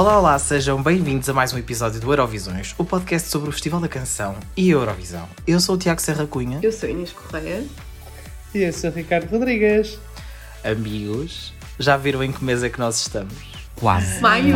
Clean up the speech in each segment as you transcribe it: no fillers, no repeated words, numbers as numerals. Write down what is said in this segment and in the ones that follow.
Olá, olá, sejam bem-vindos a mais um episódio do Eurovisões, o podcast sobre o Festival da Canção e a Eurovisão. Eu sou o Tiago Serra Cunha. Eu sou Inês Correia. E eu sou o Ricardo Rodrigues. Amigos, já viram em que mês é que nós estamos? Quase. Maio!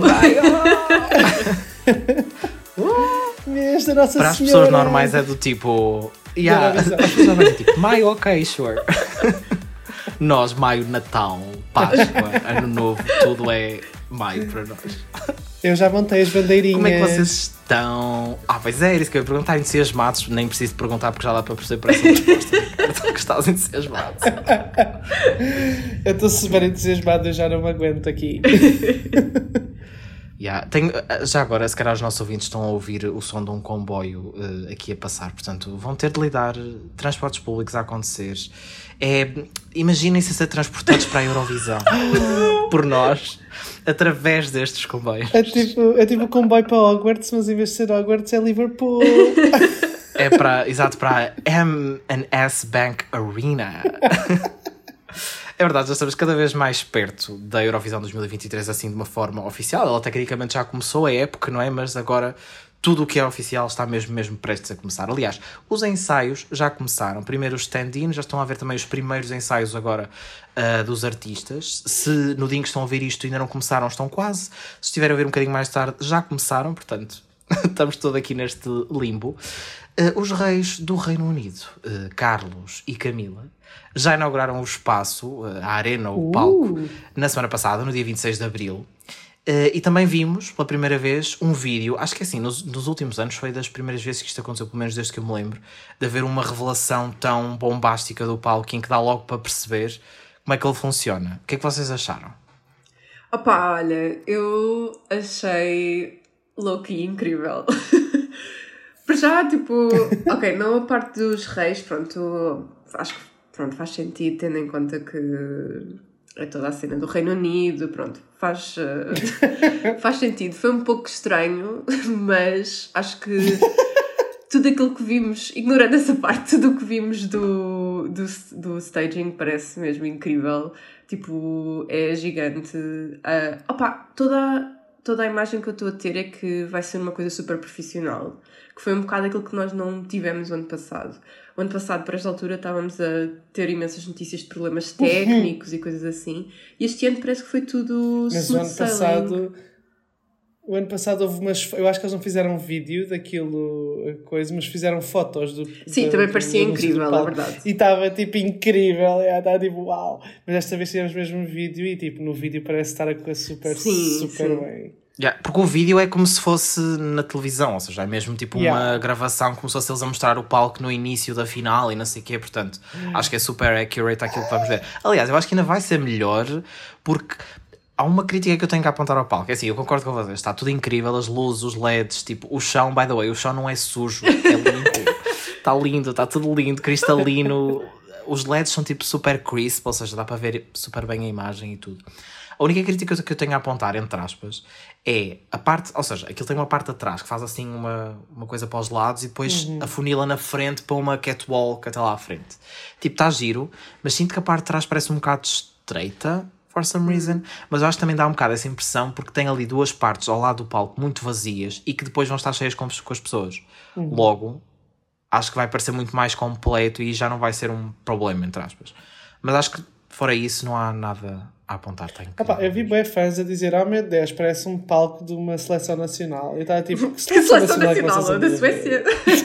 Mês da Nossa Para as Senhora. pessoas normais é do tipo... as pessoas normais é tipo, maio, ok, sure. Nós, maio, Natal, Páscoa, Ano Novo, tudo é maio para nós. Eu já montei as bandeirinhas. Como é que vocês estão? Pois é, era isso que eu ia perguntar. Entusiasmados, nem preciso perguntar porque já dá para perceber por essa resposta. Estou que estás entusiasmado. Eu estou super entusiasmado, eu já não me aguento aqui. Já agora, se calhar os nossos ouvintes estão a ouvir o som de um comboio aqui a passar, portanto vão ter de lidar, transportes públicos a acontecer. Imaginem-se a ser transportados para a Eurovisão por nós, através destes comboios. É tipo um comboio para Hogwarts, mas em vez de ser Hogwarts é Liverpool. É para M&S Bank Arena. É verdade, já estamos cada vez mais perto da Eurovisão 2023, assim, de uma forma oficial. Ela tecnicamente já começou a época, não é? Mas agora tudo o que é oficial está mesmo prestes a começar. Aliás, os ensaios já começaram. Primeiro os stand-in, já estão a ver também os primeiros ensaios agora dos artistas. Se no dia em que estão a ver isto ainda não começaram, estão quase. Se estiverem a ver um bocadinho mais tarde, já começaram. Portanto, estamos todos aqui neste limbo. Os reis do Reino Unido, Carlos e Camila, já inauguraram o espaço, a arena, o palco, na semana passada, no dia 26 de Abril. E também vimos, pela primeira vez, um vídeo, acho que assim, nos últimos anos foi das primeiras vezes que isto aconteceu, pelo menos desde que eu me lembro, de haver uma revelação tão bombástica do palco em que dá logo para perceber como é que ele funciona. O que é que vocês acharam? Olha, eu achei low-key incrível. Para já, ok, não a parte dos reis, pronto, acho que faz sentido, tendo em conta que é toda a cena do Reino Unido, pronto, faz sentido. Foi um pouco estranho, mas acho que tudo aquilo que vimos, ignorando essa parte, tudo o que vimos do staging parece mesmo incrível, é gigante. Toda a imagem que eu estou a ter é que vai ser uma coisa super profissional, que foi um bocado aquilo que nós não tivemos o ano passado. O ano passado, por esta altura, estávamos a ter imensas notícias de problemas técnicos e coisas assim. E este ano parece que foi tudo mas o ano passado houve umas... Eu acho que eles não fizeram vídeo daquilo, mas fizeram fotos do... Sim, também parecia incrível, é verdade. E estava, incrível. Estava, uau. Mas desta vez tivemos mesmo um vídeo e, no vídeo parece estar a coisa super bem. Porque o vídeo é como se fosse na televisão, ou seja, é mesmo uma gravação, como se fosse eles a mostrar o palco no início da final e não sei o quê, portanto, acho que é super accurate aquilo que vamos ver. Aliás, eu acho que ainda vai ser melhor, porque há uma crítica que eu tenho que apontar ao palco. É assim, eu concordo com vocês, está tudo incrível, as luzes, os LEDs, o chão, by the way, o chão não é sujo, é limpo, está lindo, está tudo lindo, cristalino, os LEDs são super crisp, ou seja, dá para ver super bem a imagem e tudo. A única crítica que eu tenho a apontar, entre aspas, é a parte, ou seja, aquilo tem uma parte atrás que faz assim uma coisa para os lados e depois afunila na frente para uma catwalk até lá à frente. Está giro, mas sinto que a parte de trás parece um bocado estreita, for some reason, mas eu acho que também dá um bocado essa impressão porque tem ali duas partes ao lado do palco muito vazias e que depois vão estar cheias com as pessoas. Logo, acho que vai parecer muito mais completo e já não vai ser um problema, entre aspas. Mas acho que fora isso não há nada a apontar. Eu vi bem fãs a dizer, meu Deus, parece um palco de uma seleção nacional. Eu estava que seleção nacional? Da Suécia?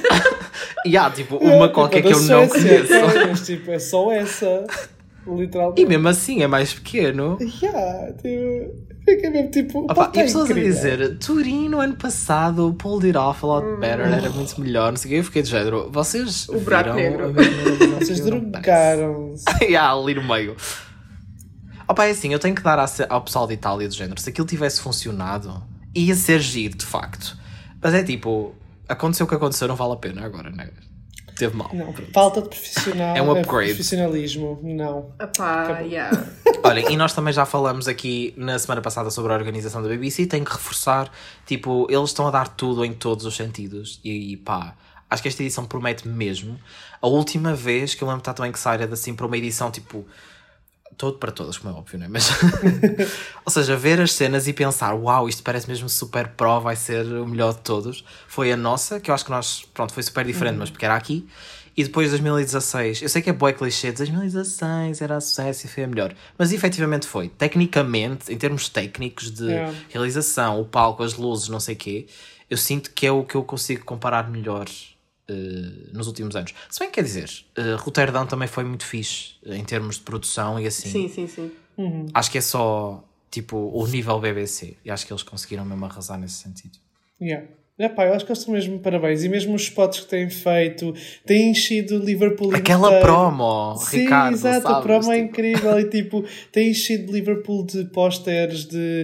Uma qualquer que eu não conheço. Mas é só essa, literalmente. E mesmo assim é mais pequeno. Fica mesmo e pessoas a dizer, Turim no ano passado pulled it off a lot better, era muito melhor, não sei o que. Eu fiquei de género, vocês o buraco negro. Vocês drogaram-se. Ali no meio. É assim, eu tenho que dar ao pessoal de Itália do género, se aquilo tivesse funcionado, ia ser giro, de facto. Mas aconteceu o que aconteceu, não vale a pena agora, né? Teve mal. Não, falta de profissional. É um upgrade. Profissionalismo, não. Olha, e nós também já falamos aqui na semana passada sobre a organização da BBC, tenho que reforçar, eles estão a dar tudo em todos os sentidos, e acho que esta edição promete mesmo. A última vez que eu lembro de estar também que sair assim para uma edição Todo para todas, como é óbvio, não é? Mas, ou seja, ver as cenas e pensar, uau, isto parece mesmo super pro, vai ser o melhor de todos. Foi a nossa, que eu acho que nós, pronto, foi super diferente, mas porque era aqui. E depois 2016, eu sei que é bué clichê, 2016 era a sucesso e foi a melhor. Mas efetivamente foi. Tecnicamente, em termos técnicos de realização, o palco, as luzes, não sei o quê, eu sinto que é o que eu consigo comparar melhor nos últimos anos. Se bem quer dizer, Roterdão também foi muito fixe em termos de produção e assim. Sim. Acho que é só tipo o nível BBC e acho que eles conseguiram mesmo arrasar nesse sentido. Epá, eu acho que eles estão mesmo parabéns. E mesmo os spots que têm feito, têm enchido Liverpool aquela inteiro. promo, sim, Ricardo, exato, sabes, a promo tipo... é incrível. E tipo, têm enchido Liverpool de pósteres, de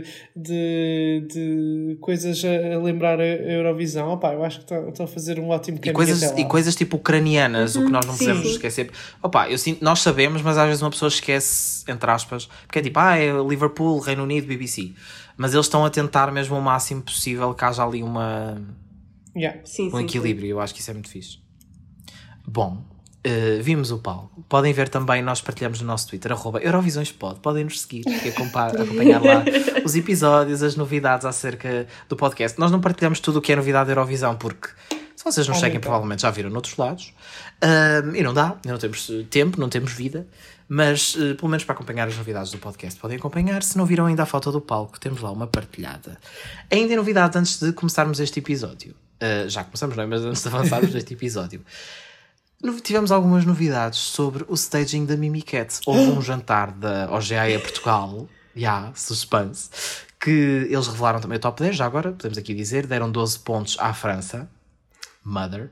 coisas a lembrar a Eurovisão. Epá, eu acho que estão a fazer um ótimo caminho até lá. E coisas tipo ucranianas, o que nós não podemos esquecer. Opa, eu sinto, nós sabemos, mas às vezes uma pessoa esquece, entre aspas, porque é tipo, é Liverpool, Reino Unido, BBC. Mas eles estão a tentar mesmo o máximo possível que haja ali um equilíbrio. Eu acho que isso é muito fixe. Bom, vimos o palco. Podem ver também, nós partilhamos no nosso Twitter, @EurovisõesPod. Podem nos seguir e acompanhar lá os episódios, as novidades acerca do podcast. Nós não partilhamos tudo o que é novidade da Eurovisão, porque se vocês nos seguem, provavelmente já viram noutros lados. E não dá, não temos tempo, não temos vida. Mas, pelo menos para acompanhar as novidades do podcast, podem acompanhar. Se não viram ainda a foto do palco, temos lá uma partilhada. Ainda em novidade, antes de começarmos este episódio. Já começamos, não é? Mas antes de avançarmos neste episódio. Tivemos algumas novidades sobre o staging da Mimicat. Houve um jantar da OGAE Portugal, suspense, que eles revelaram também o top 10, já agora, podemos aqui dizer, deram 12 pontos à França. Mother.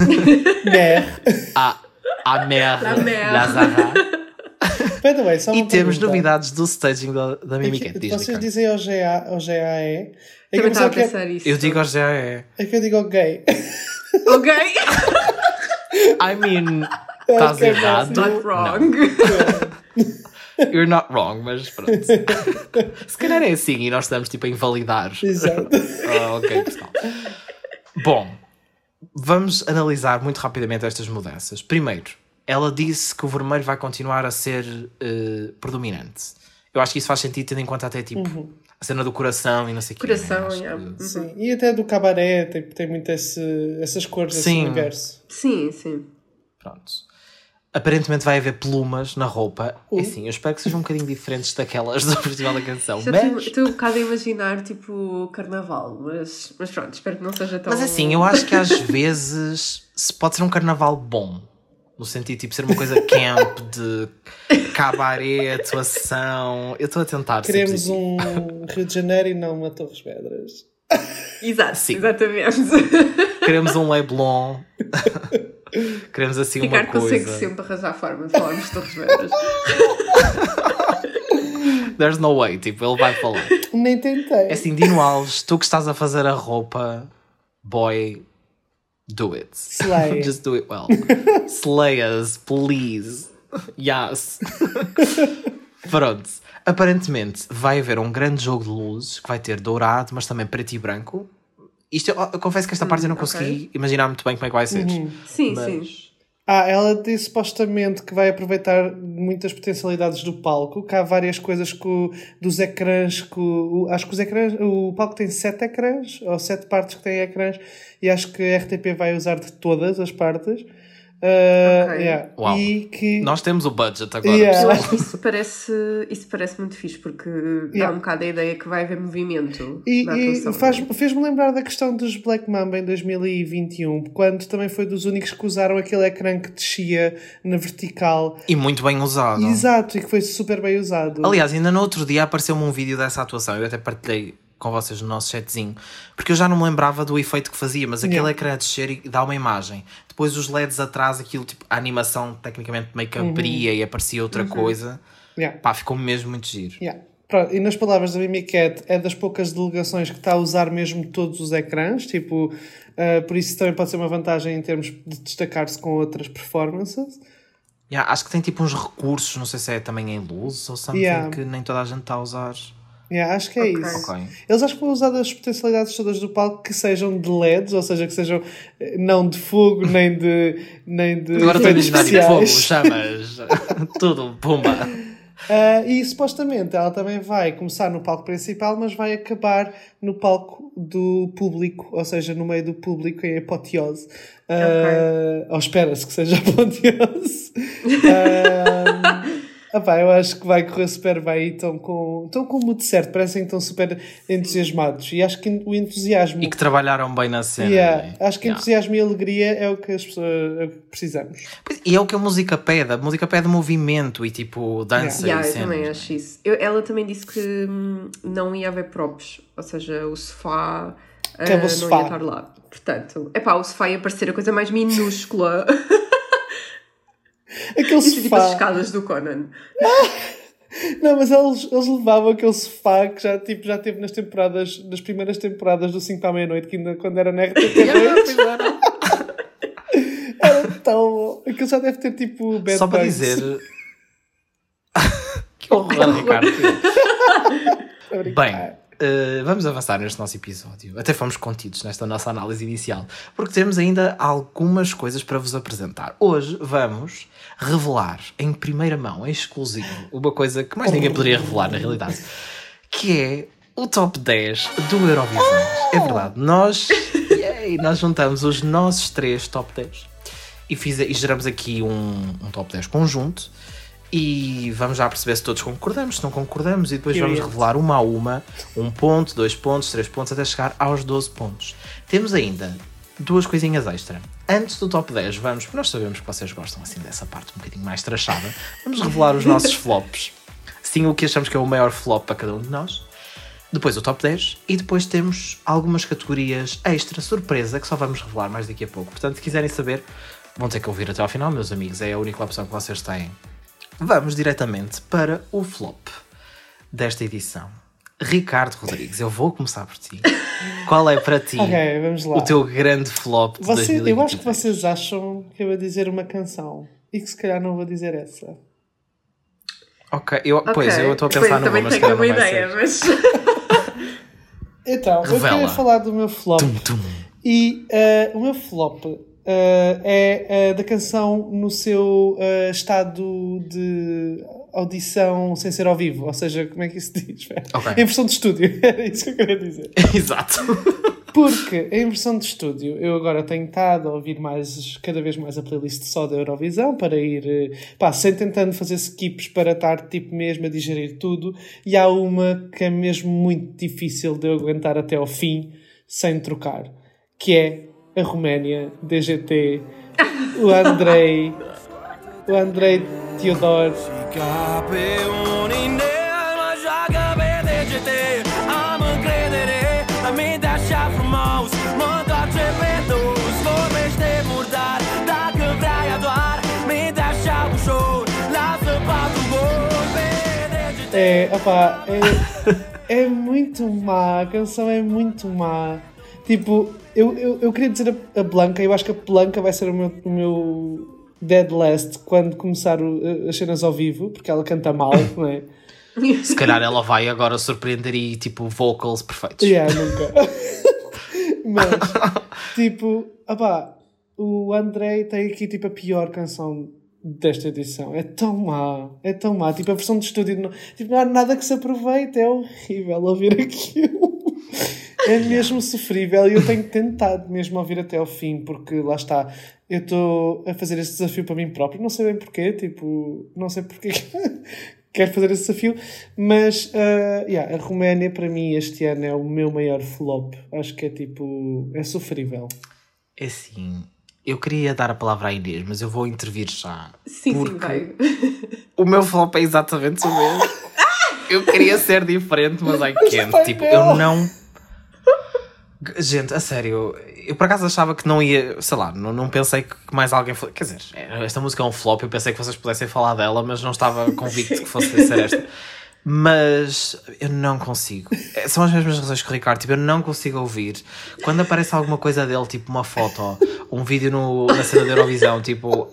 A mère, Lazara. E temos novidades do staging da Mimicat. Vocês dizem OGAE? Também estava a pensar isso. Eu digo OGAE. É que eu digo gay. Ok. I mean, estás errado. Not wrong. You're not wrong, mas pronto. Se calhar é assim e nós estamos tipo a invalidar. Exato. Ok, pessoal. Bom, vamos analisar muito rapidamente estas mudanças. Primeiro, ela disse que o vermelho vai continuar a ser predominante. Eu acho que isso faz sentido, tendo em conta até tipo a cena do coração e não sei o que. Coração, Sim, e até do cabaré tem muito essas cores, esse universo. Sim. Pronto. Aparentemente vai haver plumas na roupa. E assim, eu espero que sejam um bocadinho diferentes daquelas do Festival da Canção. Estou um bocado a imaginar tipo carnaval, mas pronto, espero que não seja tão... Mas assim, eu acho que às vezes pode ser um carnaval bom. No sentido, tipo, ser uma coisa camp, de cabaré, atuação. Eu estou a tentar. Queremos um Rio de Janeiro e não uma Torres Vedras. Exato, sim. Exatamente. Queremos um Leblon. Queremos assim Ricardo uma coisa. consegue sempre arranjar forma de falarmos de Torres Vedras. There's no way, tipo, ele vai falar. Nem tentei. É assim, Dino Alves, tu que estás a fazer a roupa, boy... Do it. Slay. Just do it well. Slay us, please. Yes. Pronto. Aparentemente vai haver um grande jogo de luzes que vai ter dourado, mas também preto e branco. Isto, eu confesso que esta parte eu não consegui imaginar muito bem como é que vai ser. Sim. Ela disse supostamente que vai aproveitar muitas potencialidades do palco, que há várias coisas dos ecrãs, acho que os ecrãs, o palco tem 7 ecrãs, ou 7 partes que têm ecrãs, e acho que a RTP vai usar de todas as partes. Uau. E que... Nós temos o budget agora. Eu acho que isso parece muito fixe, porque dá um bocado a ideia que vai haver movimento na atuação. Fez-me lembrar da questão dos Black Mamba em 2021, quando também foi dos únicos que usaram aquele ecrã que descia na vertical. E muito bem usado. Exato, e que foi super bem usado. Aliás, ainda no outro dia apareceu-me um vídeo dessa atuação, eu até partilhei com vocês no nosso chatzinho, porque eu já não me lembrava do efeito que fazia, mas aquele ecrã a descer e dá uma imagem. Depois os LEDs atrás, aquilo, tipo, a animação tecnicamente meio que abria e aparecia outra coisa. Pá, ficou mesmo muito giro. Pronto, e nas palavras da Mimicat, é das poucas delegações que está a usar mesmo todos os ecrãs, tipo, por isso também pode ser uma vantagem em termos de destacar-se com outras performances. Acho que tem tipo uns recursos, não sei se é também em luz ou something, que nem toda a gente está a usar. Acho que é isso. Eles acho que vão usar as potencialidades todas do palco que sejam de LEDs, ou seja, que sejam não de fogo, nem de agora estou a imaginar de fogo, especiais. chamas, tudo, pumba. E supostamente ela também vai começar no palco principal, mas vai acabar no palco do público, ou seja, no meio do público em apoteose. Ou espera-se que seja apoteose. Eu acho que vai correr super bem e estão com o mood certo, parecem que estão super entusiasmados. E acho que o entusiasmo... E que trabalharam bem na cena. Acho que entusiasmo e alegria é o que as pessoas precisamos. E é o que a música pede. A música pede movimento e tipo dança e cenas. Eu também acho isso. Ela também disse que não ia haver props, ou seja, o sofá não ia estar lá. Portanto, o sofá ia parecer a coisa mais minúscula. Aquele sofá... tipo as escadas do Conan. Não, mas eles levavam aquele sofá que já teve nas primeiras temporadas do 5 para a meia-noite, que ainda quando era na RTP2. Era tão bom. Aquilo já deve ter tipo bad Só para bugs. dizer... Que horror, Ricardo. Bem... vamos avançar neste nosso episódio. Até fomos contidos nesta nossa análise inicial, porque temos ainda algumas coisas para vos apresentar. Hoje vamos revelar em primeira mão, em exclusivo, uma coisa que mais ninguém poderia revelar na realidade, que é o top 10 do Eurovisão. É verdade, nós juntamos os nossos 3 top 10 e geramos aqui um top 10 conjunto. E vamos já perceber se todos concordamos, se não concordamos, e depois vamos revelar uma a uma, 1 ponto, 2 pontos, 3 pontos, até chegar aos 12 pontos. Temos ainda 2 coisinhas extra. Antes do top 10, porque nós sabemos que vocês gostam assim dessa parte um bocadinho mais trashada, vamos revelar os nossos flops. Sim, o que achamos que é o maior flop para cada um de nós. Depois o top 10, e depois temos algumas categorias extra, surpresa, que só vamos revelar mais daqui a pouco. Portanto, se quiserem saber, vão ter que ouvir até ao final, meus amigos, é a única opção que vocês têm. Vamos diretamente para o flop desta edição. Ricardo Rodrigues, eu vou começar por ti. Qual é para ti vamos lá. O teu grande flop de 2023? Eu acho que vocês acham que eu vou dizer uma canção e que se calhar não vou dizer essa. Pois, eu estou a pensar numa, mas se calhar não vai ser. Mas... Então, Revela. Eu queria falar do meu flop. E o meu flop... é da canção no seu estado de audição sem ser ao vivo, ou seja, como é que isso se diz? Em versão de estúdio, era isso que eu queria dizer. Exato. Porque em versão de estúdio eu agora tenho estado a ouvir cada vez mais a playlist só da Eurovisão para ir, sem tentando fazer skips para estar tipo mesmo a digerir tudo, e há uma que é mesmo muito difícil de eu aguentar até ao fim sem trocar, que é a Roménia, DGT, o Andrei Teodor. É muito má, a canção é muito má. Tipo, eu queria dizer a Blanca, eu acho que a Blanca vai ser o meu dead last quando começar as cenas ao vivo, porque ela canta mal, não é? Se calhar ela vai agora surpreender e tipo vocals perfeitos. Nunca. Mas, tipo, o Andrei tem aqui tipo a pior canção desta edição. É tão má. Tipo, a versão de estúdio não há nada que se aproveite, é horrível ouvir aquilo. É mesmo sofrível e eu tenho tentado mesmo ouvir até ao fim, porque lá está, eu estou a fazer este desafio para mim próprio, não sei bem porquê, não sei porquê quero fazer esse desafio, mas a Roménia para mim este ano é o meu maior flop, acho que é sofrível. É assim, eu queria dar a palavra à Inês, mas eu vou intervir já. Sim, vai. O meu flop é exatamente o mesmo. Eu queria ser diferente, mas I can't. Tipo, eu não... Gente, a sério, eu por acaso achava que não ia, sei lá, não pensei que mais alguém fosse, quer dizer, esta música é um flop, eu pensei que vocês pudessem falar dela, mas não estava convicto que fosse ser esta. Mas eu não consigo. São as mesmas razões que o Ricardo, tipo, eu não consigo ouvir. Quando aparece alguma coisa dele, tipo uma foto, um vídeo na cena da Eurovisão, tipo...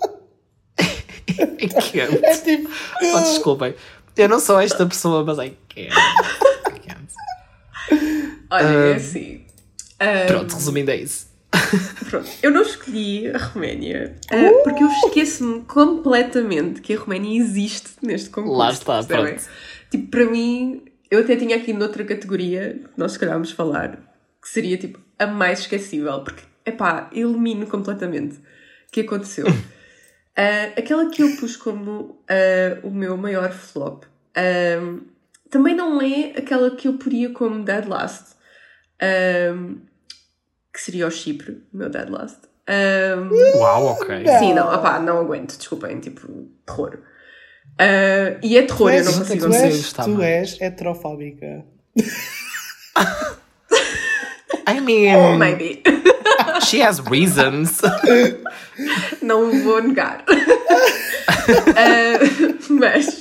É tipo... Desculpem, eu não sou esta pessoa, mas I can't. Olha, é assim... Pronto, resumindo é isso. Pronto, eu não escolhi a Roménia porque eu esqueço-me completamente que a Roménia existe neste concurso. Lá está, percebem? pronto. Tipo, para mim, eu até tinha aqui noutra categoria que nós se calhar vamos falar, que seria tipo a mais esquecível, porque, epá, elimino completamente o que aconteceu. Aquela que eu pus como o meu maior flop também não é aquela que eu poria como dead last, que seria o Chipre, o meu dead last. Uau, ok. Sim, não, opá, não aguento, desculpem, tipo, terror. E é terror, eu não consigo Tu és heterofóbica. I mean, maybe. she has reasons. Não vou negar. Mas...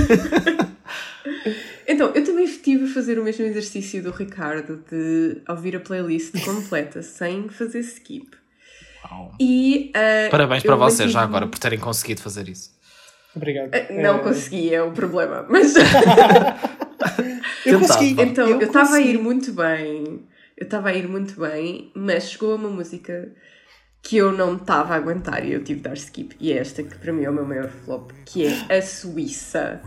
Então, eu também estive a fazer o mesmo exercício do Ricardo de ouvir a playlist completa sem fazer skip. Uau. E, Parabéns para vocês já agora por terem conseguido fazer isso. Obrigado. Não consegui, é o problema. Mas eu consegui. então, eu estava a ir muito bem. Mas chegou a uma música que eu não estava a aguentar e eu tive de dar skip. E é esta que para mim é o meu maior flop, que é a Suíça.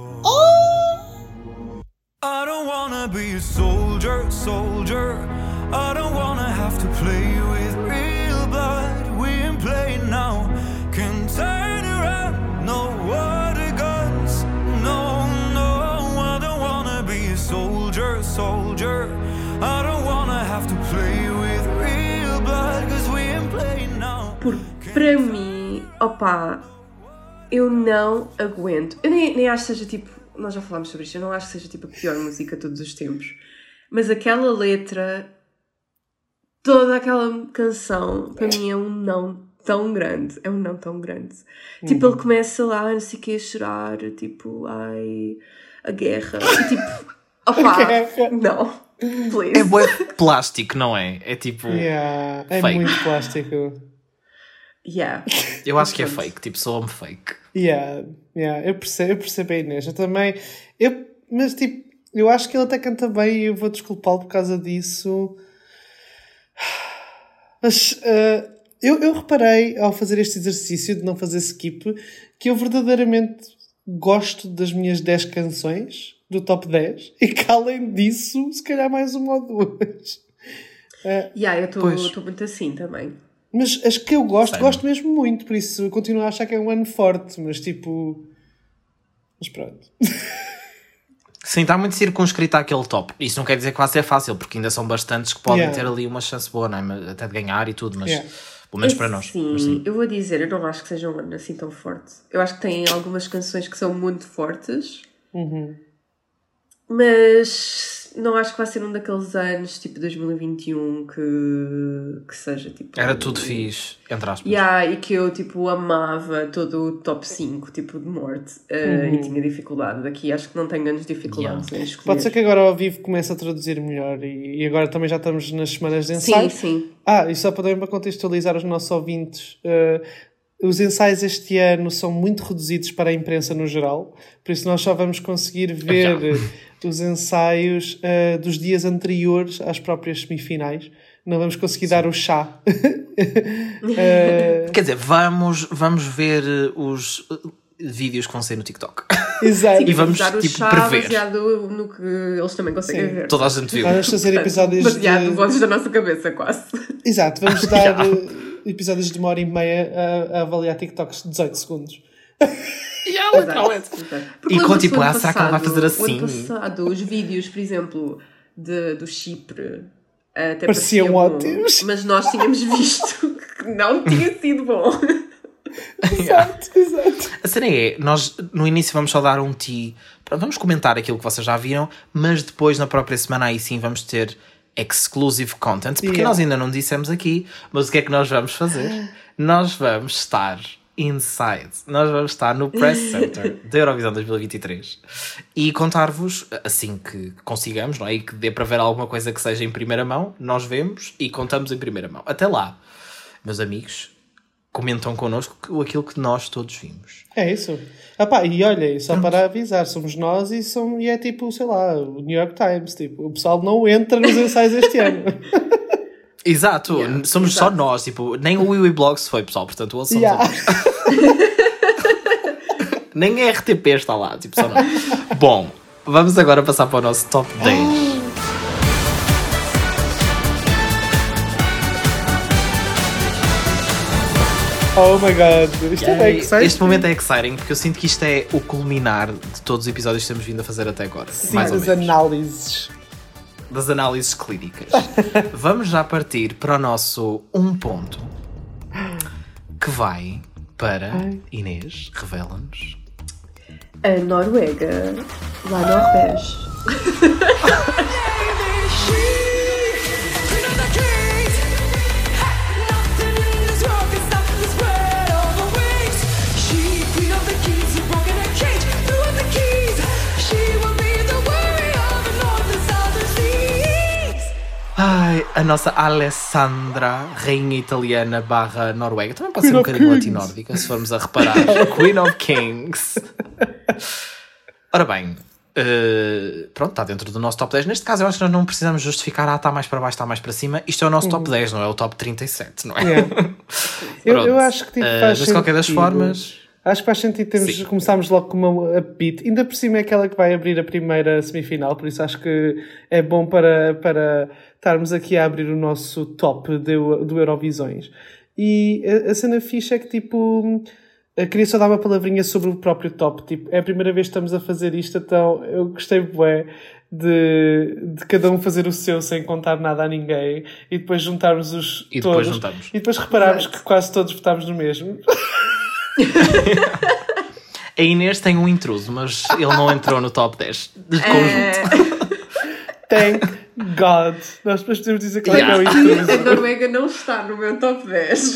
I don't wanna be a soldier, soldier. I don't wanna have to play with real blood. We ain't playing now. Can turn around, no water guns. No, no, I don't wanna be a soldier, soldier. I don't wanna have to play with real blood. Cause we ain't playing now. Porque para mim, opá, eu não aguento. Eu nem acho que seja tipo... Nós já falámos sobre isto, eu não acho que seja tipo a pior música de todos os tempos. Mas aquela letra, toda aquela canção, para mim é um não tão grande. É um não tão grande. Tipo, ele começa lá, não sei o que, a chorar, tipo, ai, a guerra. E tipo, opá, não, please. É bué plástico, não é? É tipo... Yeah, é fake. muito plástico. Yeah. Eu acho que é fake, tipo, soa-me fake. Yeah, eu percebo a Inês. Eu também... Mas tipo, eu acho que ele até canta bem e eu vou desculpá-lo por causa disso. Mas eu reparei, ao fazer este exercício de não fazer skip, que eu verdadeiramente gosto das minhas 10 canções do top 10 e que além disso, se calhar mais uma ou duas. Eu estou muito assim também. Mas as que eu gosto mesmo muito, por isso eu continuo a achar que é um ano forte, mas tipo... Mas pronto. Sim, está muito circunscrito àquele top. Isso não quer dizer que vai ser fácil, porque ainda são bastantes que podem ter ali uma chance boa, não é? Até de ganhar e tudo, mas pelo menos para nós. Sim, mas sim, eu vou dizer, eu não acho que seja um ano assim tão forte. Eu acho que tem algumas canções que são muito fortes, mas não acho que vai ser um daqueles anos, tipo 2021, que seja tipo... Era tudo fixe, entre aspas. E que eu, tipo, amava todo o top 5, tipo, de morte. E tinha dificuldade. Daqui acho que não tenho grandes dificuldades em escolher. Pode ser que agora ao vivo comece a traduzir melhor e agora também já estamos nas semanas de ensaio. Sim. E só para contextualizar os nossos ouvintes... os ensaios este ano são muito reduzidos para a imprensa no geral, por isso nós só vamos conseguir ver os ensaios dos dias anteriores às próprias semifinais. Não vamos conseguir dar o chá. Quer dizer, vamos ver os vídeos que vão sair no TikTok. Exato. E vamos dar o tipo chá prever. baseado no que eles também conseguem ver. Toda a gente viu. Vamos fazer episódios baseado em vozes da nossa cabeça, quase. Exato, vamos dar episódios de 1h30 a avaliar TikToks de 18 segundos. E com tipo, será que ela vai fazer assim? O ano passado, os vídeos, por exemplo, do Chipre até pareciam ótimos. Mas nós tínhamos visto que não tinha sido bom. Exato. A cena é, nós no início vamos só dar um vamos comentar aquilo que vocês já viram, mas depois na própria semana aí sim vamos ter exclusive content, porque nós ainda não dissemos aqui, mas o que é que nós vamos fazer? Nós vamos estar inside, nós vamos estar no Press Center da Eurovisão 2023 e contar-vos, assim que consigamos, não é? E que dê para ver alguma coisa que seja em primeira mão, nós vemos e contamos em primeira mão. Até lá, meus amigos, comentam connosco aquilo que nós todos vimos. É isso. E olha, só para avisar, somos nós e é tipo, sei lá, o New York Times. Tipo, o pessoal não entra nos ensaios este ano. Exato, Yeah, somos exato. só nós, tipo, nem o Wiwi Blogs foi, pessoal, portanto, ouçam Yeah. nem a RTP está lá, tipo, só nós. Bom, vamos agora passar para o nosso top 10. Oh my god, isto é bem exciting. Este momento é exciting porque eu sinto que isto é o culminar de todos os episódios que temos vindo a fazer até agora. Sim, mais ou as menos. análises. Das análises clínicas. Vamos já partir para o nosso 1 ponto que vai para Inês, revela-nos. A Noruega, lá Norvege. Ai, a nossa Alessandra, rainha italiana barra Noruega. Também pode ser Queen um of bocadinho Kings. latinórdica, se formos a reparar. Queen of Kings. Ora bem, pronto, está dentro do nosso top 10. Neste caso, eu acho que nós não precisamos justificar, está mais para baixo, está mais para cima. Isto é o nosso top 10, não é o top 37, não é? Yeah. eu Pronto. acho que tipo, faz Mas de qualquer das sentido. formas... Acho que faz sentido Sim. começarmos logo com uma upbeat. Ainda por cima é aquela que vai abrir a primeira semifinal, por isso acho que é bom para estarmos aqui a abrir o nosso top do Eurovisões. E a cena fixe é que, tipo, eu queria só dar uma palavrinha sobre o próprio top. Tipo, é a primeira vez que estamos a fazer isto, então eu gostei bué de cada um fazer o seu sem contar nada a ninguém e depois juntarmos os E depois todos. juntamos. E depois repararmos que quase todos votámos no mesmo. A Inês tem um intruso, mas ele não entrou no top 10 de conjunto. Thank God. Nós depois podemos dizer que Yeah. é o A intruso. Noruega não está no meu top 10.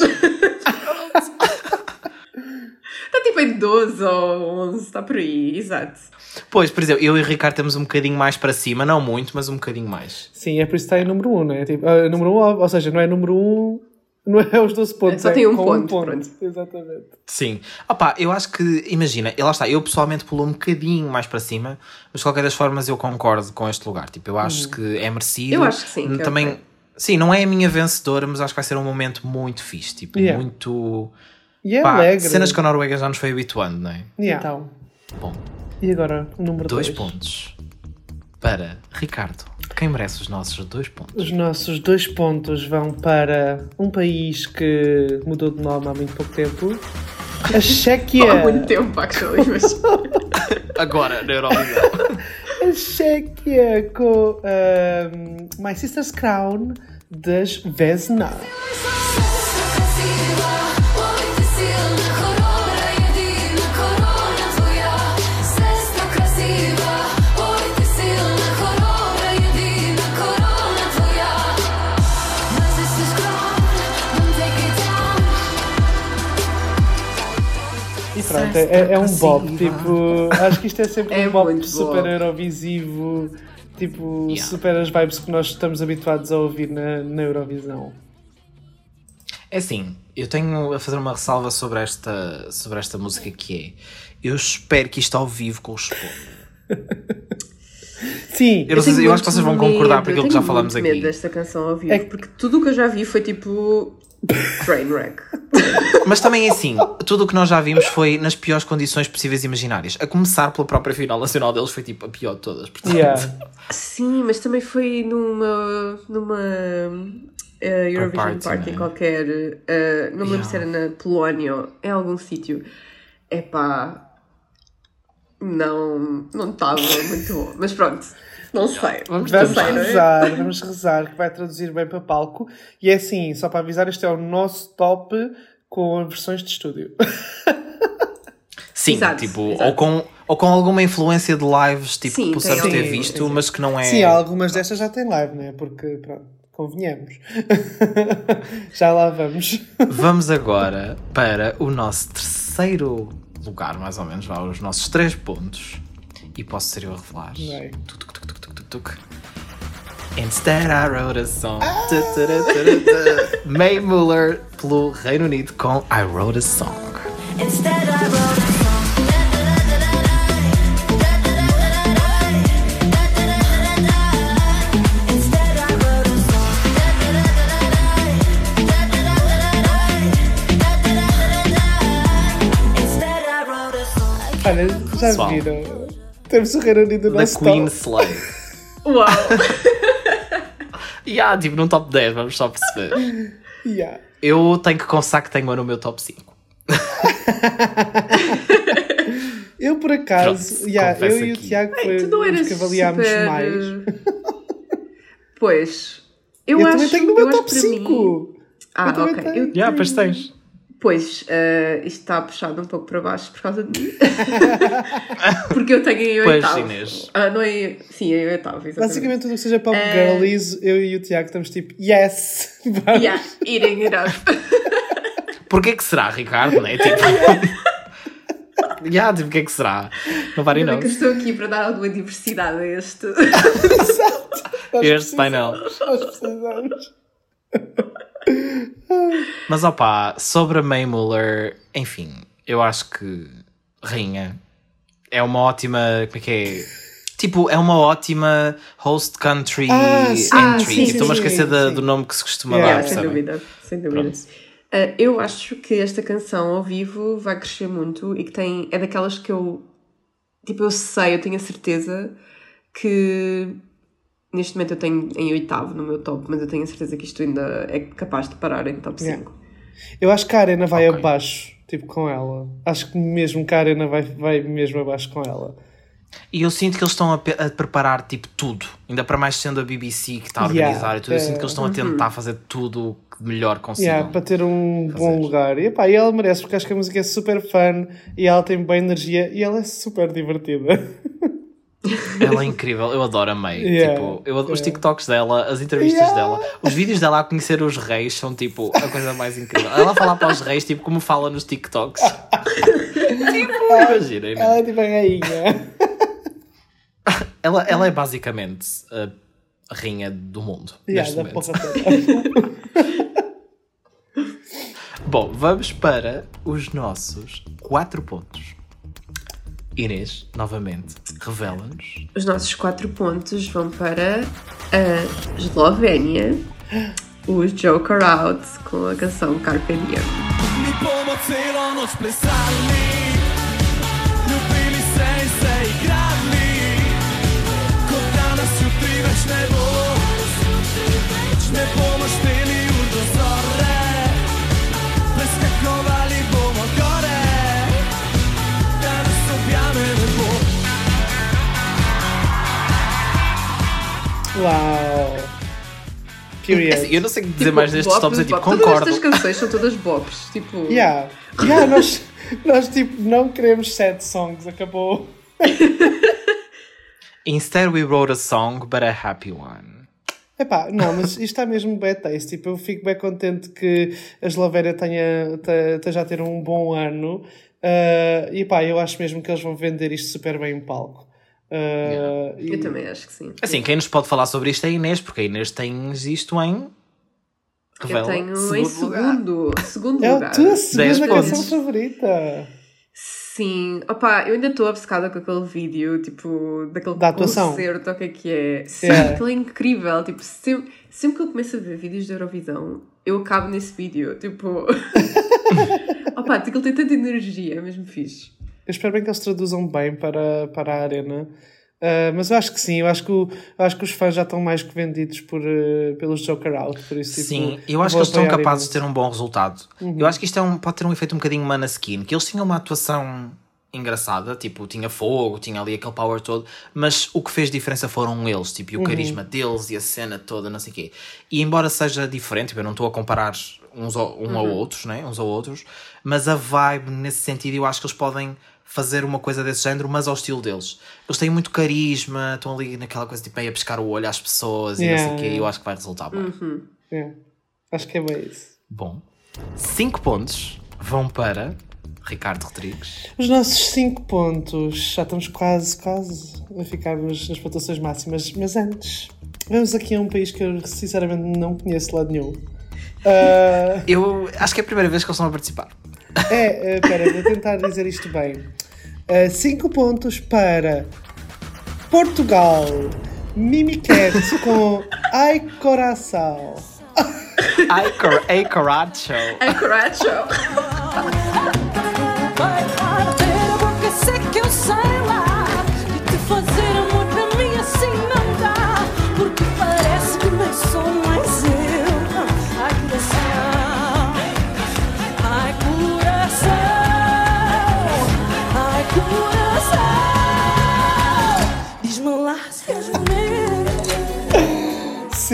Está tipo em 12 ou 11, está por aí, exato. Pois, por exemplo, eu e o Ricardo temos um bocadinho mais para cima, não muito, mas um bocadinho mais. Sim, é por isso que está em número 1, não é? Tipo, número 1, ou seja, não é número 1, não é os 12 pontos. Só é tem um com ponto, pronto. Exatamente. Sim. Opá, eu acho que, imagina, lá está, eu pessoalmente pulo um bocadinho mais para cima, mas de qualquer das formas eu concordo com este lugar. Tipo, eu acho que é merecido. Eu acho que sim, que é Também, ok. sim, não é a minha vencedora, mas acho que vai ser um momento muito fixe. Tipo, Yeah. muito... E é Pá, alegre. cenas que a Noruega já nos foi habituando, não é? Yeah. Então, Bom, E agora, o número 2 2. pontos para Ricardo. Quem merece os nossos 2 pontos? Os nossos 2 pontos vão para um país que mudou de nome há muito pouco tempo. A Chequia. há muito tempo, actually, mas... Agora, na Eurovisão. A Chequia com My Sister's Crown das Vesna. E pronto, é um bop, tipo, acho que isto é sempre É um bop muito super bop. eurovisivo, tipo, Yeah. super as vibes que nós estamos habituados a ouvir na Eurovisão. É assim, eu tenho a fazer uma ressalva sobre esta música que é... Eu espero que isto ao vivo corresponda. Sim, Eu, não sei se- eu acho que vocês vão muito concordar medo, por aquilo que tenho já falámos muito aqui. medo desta canção ao vivo, É- porque tudo o que eu já vi foi tipo... Trainwreck. Mas também é assim, tudo o que nós já vimos foi nas piores condições possíveis e imaginárias. A começar pela própria final nacional deles foi tipo a pior de todas. Portanto, yeah. Sim, mas também foi numa Eurovision Party, Party né? qualquer. Não me lembro se era na Polónia ou em algum sítio. Epá, não estava muito bom. Mas pronto, não sei. Vamos Não sei, não é? vamos rezar que vai traduzir bem para palco. E é assim, só para avisar, este é o nosso top com versões de estúdio. sim, Exato, tipo, exato. Ou com alguma influência de lives, tipo, Sim, que possamos tem ter algum, visto, sim. mas que não é... Sim, algumas destas já têm live, né? Porque, pronto, convenhamos. Já lá vamos. Vamos agora para o nosso terceiro lugar, mais ou menos, vá, os nossos 3 pontos. E posso ser eu a revelar. Vai. Tuc, tuc, tuc, tuc, tuc, tuc. Instead I wrote a song. Mae Muller pelo Reino Unido com I Wrote a Song. Instead I wrote a song. Instead I wrote a song. Olha, já Pessoal. viram? Temos o Reino Unido no Da nosso Queen top. Slave. Uau! Tipo, num top 10, vamos só perceber. Yeah. Eu tenho que confessar que tenho no meu top 5. Eu, por acaso, Pronto, eu confesso e o aqui. Tiago foi Tu não os eras que avaliámos super... mais. Pois. Eu também tenho no meu top para mim- 5. Ah, Eu também ok. tenho. Pois tens. Pois, isto está puxado um pouco para baixo por causa de mim. Porque eu tenho em Pois, oitavo. Inês. Não é... Sim, em oitavo, exatamente. Basicamente, tudo o que seja pop girlies, eu e o Tiago estamos tipo, yes! Vamos. Yeah, eating it up. Porquê que será, Ricardo? Não é? Tipo... tipo, porquê que será? Nobody Ainda bem que eu knows. estou aqui para dar alguma diversidade a este. Exato! Nós Este painel. Nós precisamos. Mas opá, sobre a Mae Muller, enfim, eu acho que Rainha é uma ótima. Como é que é? Tipo, é uma ótima host country entry. sim, Estou-me a sim, esquecer sim. do nome que se costuma Yeah, dar, Sem percebem? dúvida, sem dúvida. Eu acho que esta canção ao vivo vai crescer muito e que é daquelas que eu tenho a certeza que neste momento eu tenho em oitavo no meu top, mas eu tenho a certeza que isto ainda é capaz de parar em top 5. Yeah. Eu acho que a Arena vai Ok. abaixo, tipo, com ela. Acho que mesmo que a Arena vai mesmo abaixo com ela. E eu sinto que eles estão a preparar tipo tudo, ainda para mais sendo a BBC que está a organizar Yeah, e tudo. Eu sinto que eles estão a tentar fazer tudo o que melhor consigam. Yeah, para ter um bom lugar. E, epá, e ela merece, porque acho que a música é super fun e ela tem boa energia e ela é super divertida. Ela é incrível, eu adoro a May. Yeah, Tipo, os TikToks dela, as entrevistas dela, os vídeos dela a conhecer os reis são tipo a coisa mais incrível. Ela a falar para os reis, tipo, como fala nos TikToks. Tipo, imaginem. Ela é tipo a rainha. Ela é basicamente a rainha do mundo. Yeah, Neste da momento. porra toda. Bom, vamos para os nossos 4 pontos. Inês, novamente, revela-nos. Os nossos 4 pontos vão para a Eslovénia, os Joker Out com a canção Carpe Diem. Mi pomoć celo noć plesali, ljubili se i se igrali, ko danas jutri več ne bo, ne bomo šteli ur do zore, preskakovali bomo gore, danes objave ne bo. Uau! Period. Assim, eu não sei o que dizer mais nestes bop, tops, é tipo, bop. Todas concordo. estas canções são todas bops, tipo... Yeah, nós tipo não queremos sad songs, acabou. Instead we wrote a song, but a happy one. Epá, não, mas isto está mesmo bad taste. Tipo, eu fico bem contente que a Eslovénia esteja a ter um bom ano. E pá, eu acho mesmo que eles vão vender isto super bem em palco. Eu também acho que sim. Assim, quem nos pode falar sobre isto é a Inês, porque a Inês tem isto em... Eu Revela, tenho em lugar. segundo É a lugar. tua 10 segunda pontos. canção favorita. Sim, opá, eu ainda estou obcecada com aquele vídeo, tipo, daquele Da atuação. concerto, o que é. Sim, Yeah. aquilo é incrível, tipo, sempre que eu começo a ver vídeos da Eurovisão, eu acabo nesse vídeo, tipo... opá, aquilo tem tanta energia, é mesmo fixe. Eu espero bem que eles traduzam bem para a arena. Mas eu acho que sim, eu acho que os fãs já estão mais que vendidos pelos Joker Out, por isso tipo, Sim, eu acho que vou eles estão apoiar capazes de imenso. ter um bom resultado. Eu acho que isto pode ter um efeito um bocadinho Maneskin, que eles tinham uma atuação engraçada, tipo, tinha fogo, tinha ali aquele power todo, mas o que fez diferença foram eles, tipo, e o carisma deles e a cena toda, não sei o quê. E embora seja diferente, tipo, eu não estou a comparar uns a outros, né? Uns a outros, mas a vibe nesse sentido, eu acho que eles podem fazer uma coisa desse género, mas ao estilo deles. Eles têm muito carisma, estão ali naquela coisa tipo meio a pescar o olho às pessoas e não sei o quê, e eu acho que vai resultar bem. Yeah. Acho que é bem isso. Bom, 5 pontos vão para Ricardo Rodrigues. Os nossos 5 pontos, já estamos quase a ficarmos nas pontuações máximas, mas antes, vamos aqui a um país que eu sinceramente não conheço de lado nenhum. Eu acho que é a primeira vez que eles estão a participar. Espera, vou tentar dizer isto bem. 5 pontos para Portugal, Mimi Cat com Ai Coração. Ai, Coracho. É Coracho! Vai partir porque sé que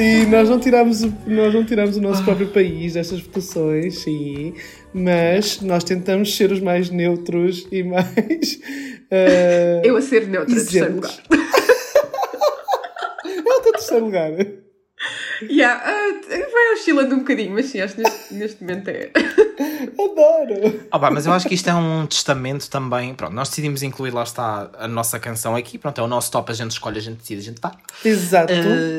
Sim, nós não tiramos o nosso próprio país destas votações, sim, mas nós tentamos ser os mais neutros e mais... Eu a ser neutra, terceiro lugar. Eu estou em terceiro lugar. Vai oscilando um bocadinho, mas sim, acho que neste momento é. Adoro! Mas eu acho que isto é um testamento também. Pronto, nós decidimos incluir, lá está, a nossa canção aqui. Pronto, é o nosso top, a gente escolhe, a gente decide, a gente tá. Exato.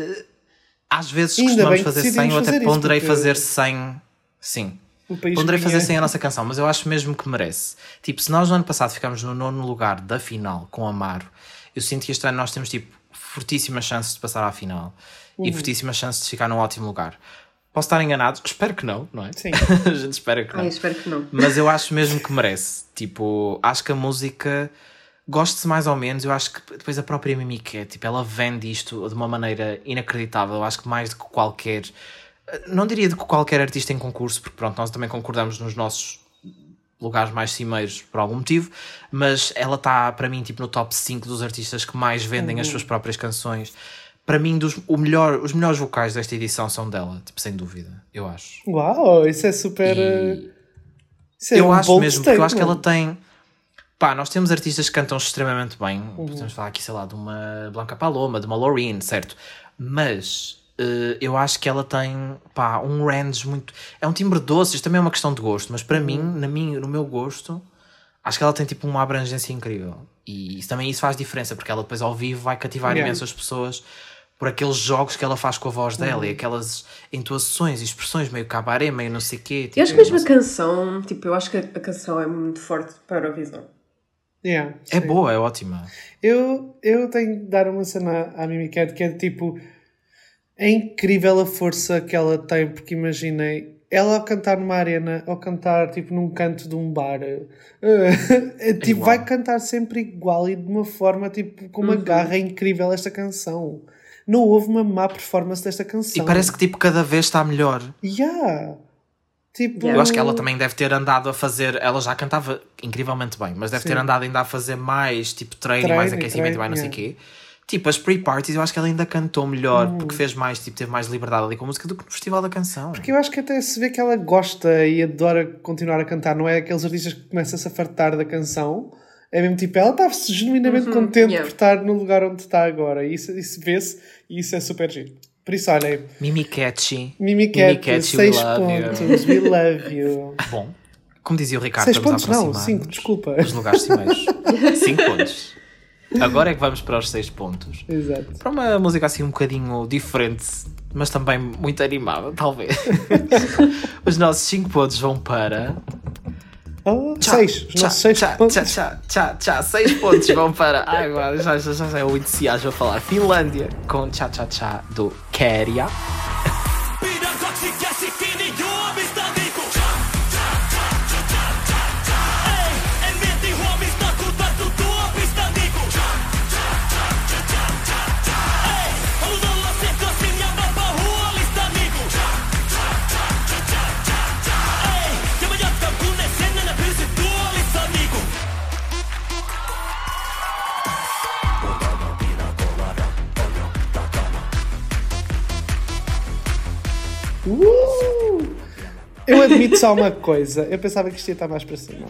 Às vezes Ainda costumamos bem que fazer 100, decidimos eu até fazer isso, ponderei porque- fazer 100. Sim. O país Ponderei fazer conhece. 100 a nossa canção, mas eu acho mesmo que merece. Tipo, se nós no ano passado ficámos no 9º lugar da final com Amaro, eu sinto que este ano nós temos tipo fortíssimas chances de passar à final e fortíssimas chances de ficar num ótimo lugar. Posso estar enganado? Espero que não, não é? Sim. A gente espera que não. Espero que não. Mas eu acho mesmo que merece. Tipo, acho que a música gosto-se mais ou menos. Eu acho que depois a própria Mimiké, tipo, ela vende isto de uma maneira inacreditável. Eu acho que mais do que qualquer... Não diria de que qualquer artista em concurso, porque pronto, nós também concordamos nos nossos lugares mais cimeiros por algum motivo, mas ela está para mim tipo no top 5 dos artistas que mais vendem as suas próprias canções. Para mim, os melhores vocais desta edição são dela, tipo, sem dúvida, eu acho. Uau, isso é super... isso é Eu um acho bold mesmo, porque eu acho que ela statement. tem... Pá, nós temos artistas que cantam extremamente bem. Podemos falar aqui, sei lá, de uma Blanca Paloma, de uma Loreen, certo? Mas eu acho que ela tem, pá, um range muito... É um timbre doce, isto também é uma questão de gosto, mas para mim, no meu gosto, acho que ela tem tipo uma abrangência incrível. E isso faz diferença, porque ela depois ao vivo vai cativar imensas pessoas por aqueles jogos que ela faz com a voz dela e aquelas entoações e expressões meio cabaré, meio não sei o quê. Tipo, Eu acho que mesmo a canção, tipo, eu acho que a canção é muito forte para a Eurovisão. Yeah, é sim. boa, é ótima. Eu tenho de dar uma cena à Mimi Cat, que é tipo... É incrível a força que ela tem, porque imaginei... Ela ao cantar numa arena, ou cantar tipo num canto de um bar, tipo, igual. vai cantar sempre igual e de uma forma tipo com uma garra incrível esta canção. Não houve uma má performance desta canção. E parece que tipo cada vez está melhor. Yeah. Tipo... Eu acho que ela também deve ter andado a fazer... Ela já cantava incrivelmente bem, mas deve ter andado ainda a fazer mais tipo treino mais aquecimento e mais não sei o quê. Tipo, as pre-parties eu acho que ela ainda cantou melhor porque fez mais, tipo, teve mais liberdade ali com a música do que no Festival da Canção. Porque eu acho que até se vê que ela gosta e adora continuar a cantar, não é aqueles artistas que começam-se a fartar da canção. É mesmo tipo, ela está genuinamente contente por estar no lugar onde está agora. E isso vê-se e isso é super giro. Por isso, olhem, Mimiquete, 6 pontos, we love you. Bom, como dizia o Ricardo, 6 estamos pontos a não, aproximar 5, desculpa. os lugares cimeiros. 5 pontos. Agora é que vamos para os 6 pontos. Exato. Para uma música assim um bocadinho diferente, mas também muito animada, talvez. Os nossos 5 pontos vão para... 6, os nossos 6 pontos. 6 pontos vão para... Ai, agora já é o entusiasmo a falar. Finlândia com Cha Cha Cha do Käärijä. Pidän 2 käsi kiinni juomista niinku Ei, en mieti huomista kun tarttu tuopista niinku Ei, haluun olla sekaisin ja vapaa huolista niinku Ei, ja mä jatkan kunnes ennenä pysyt tuolissa niinku Eu admito só uma coisa. Eu pensava que isto ia estar mais para cima.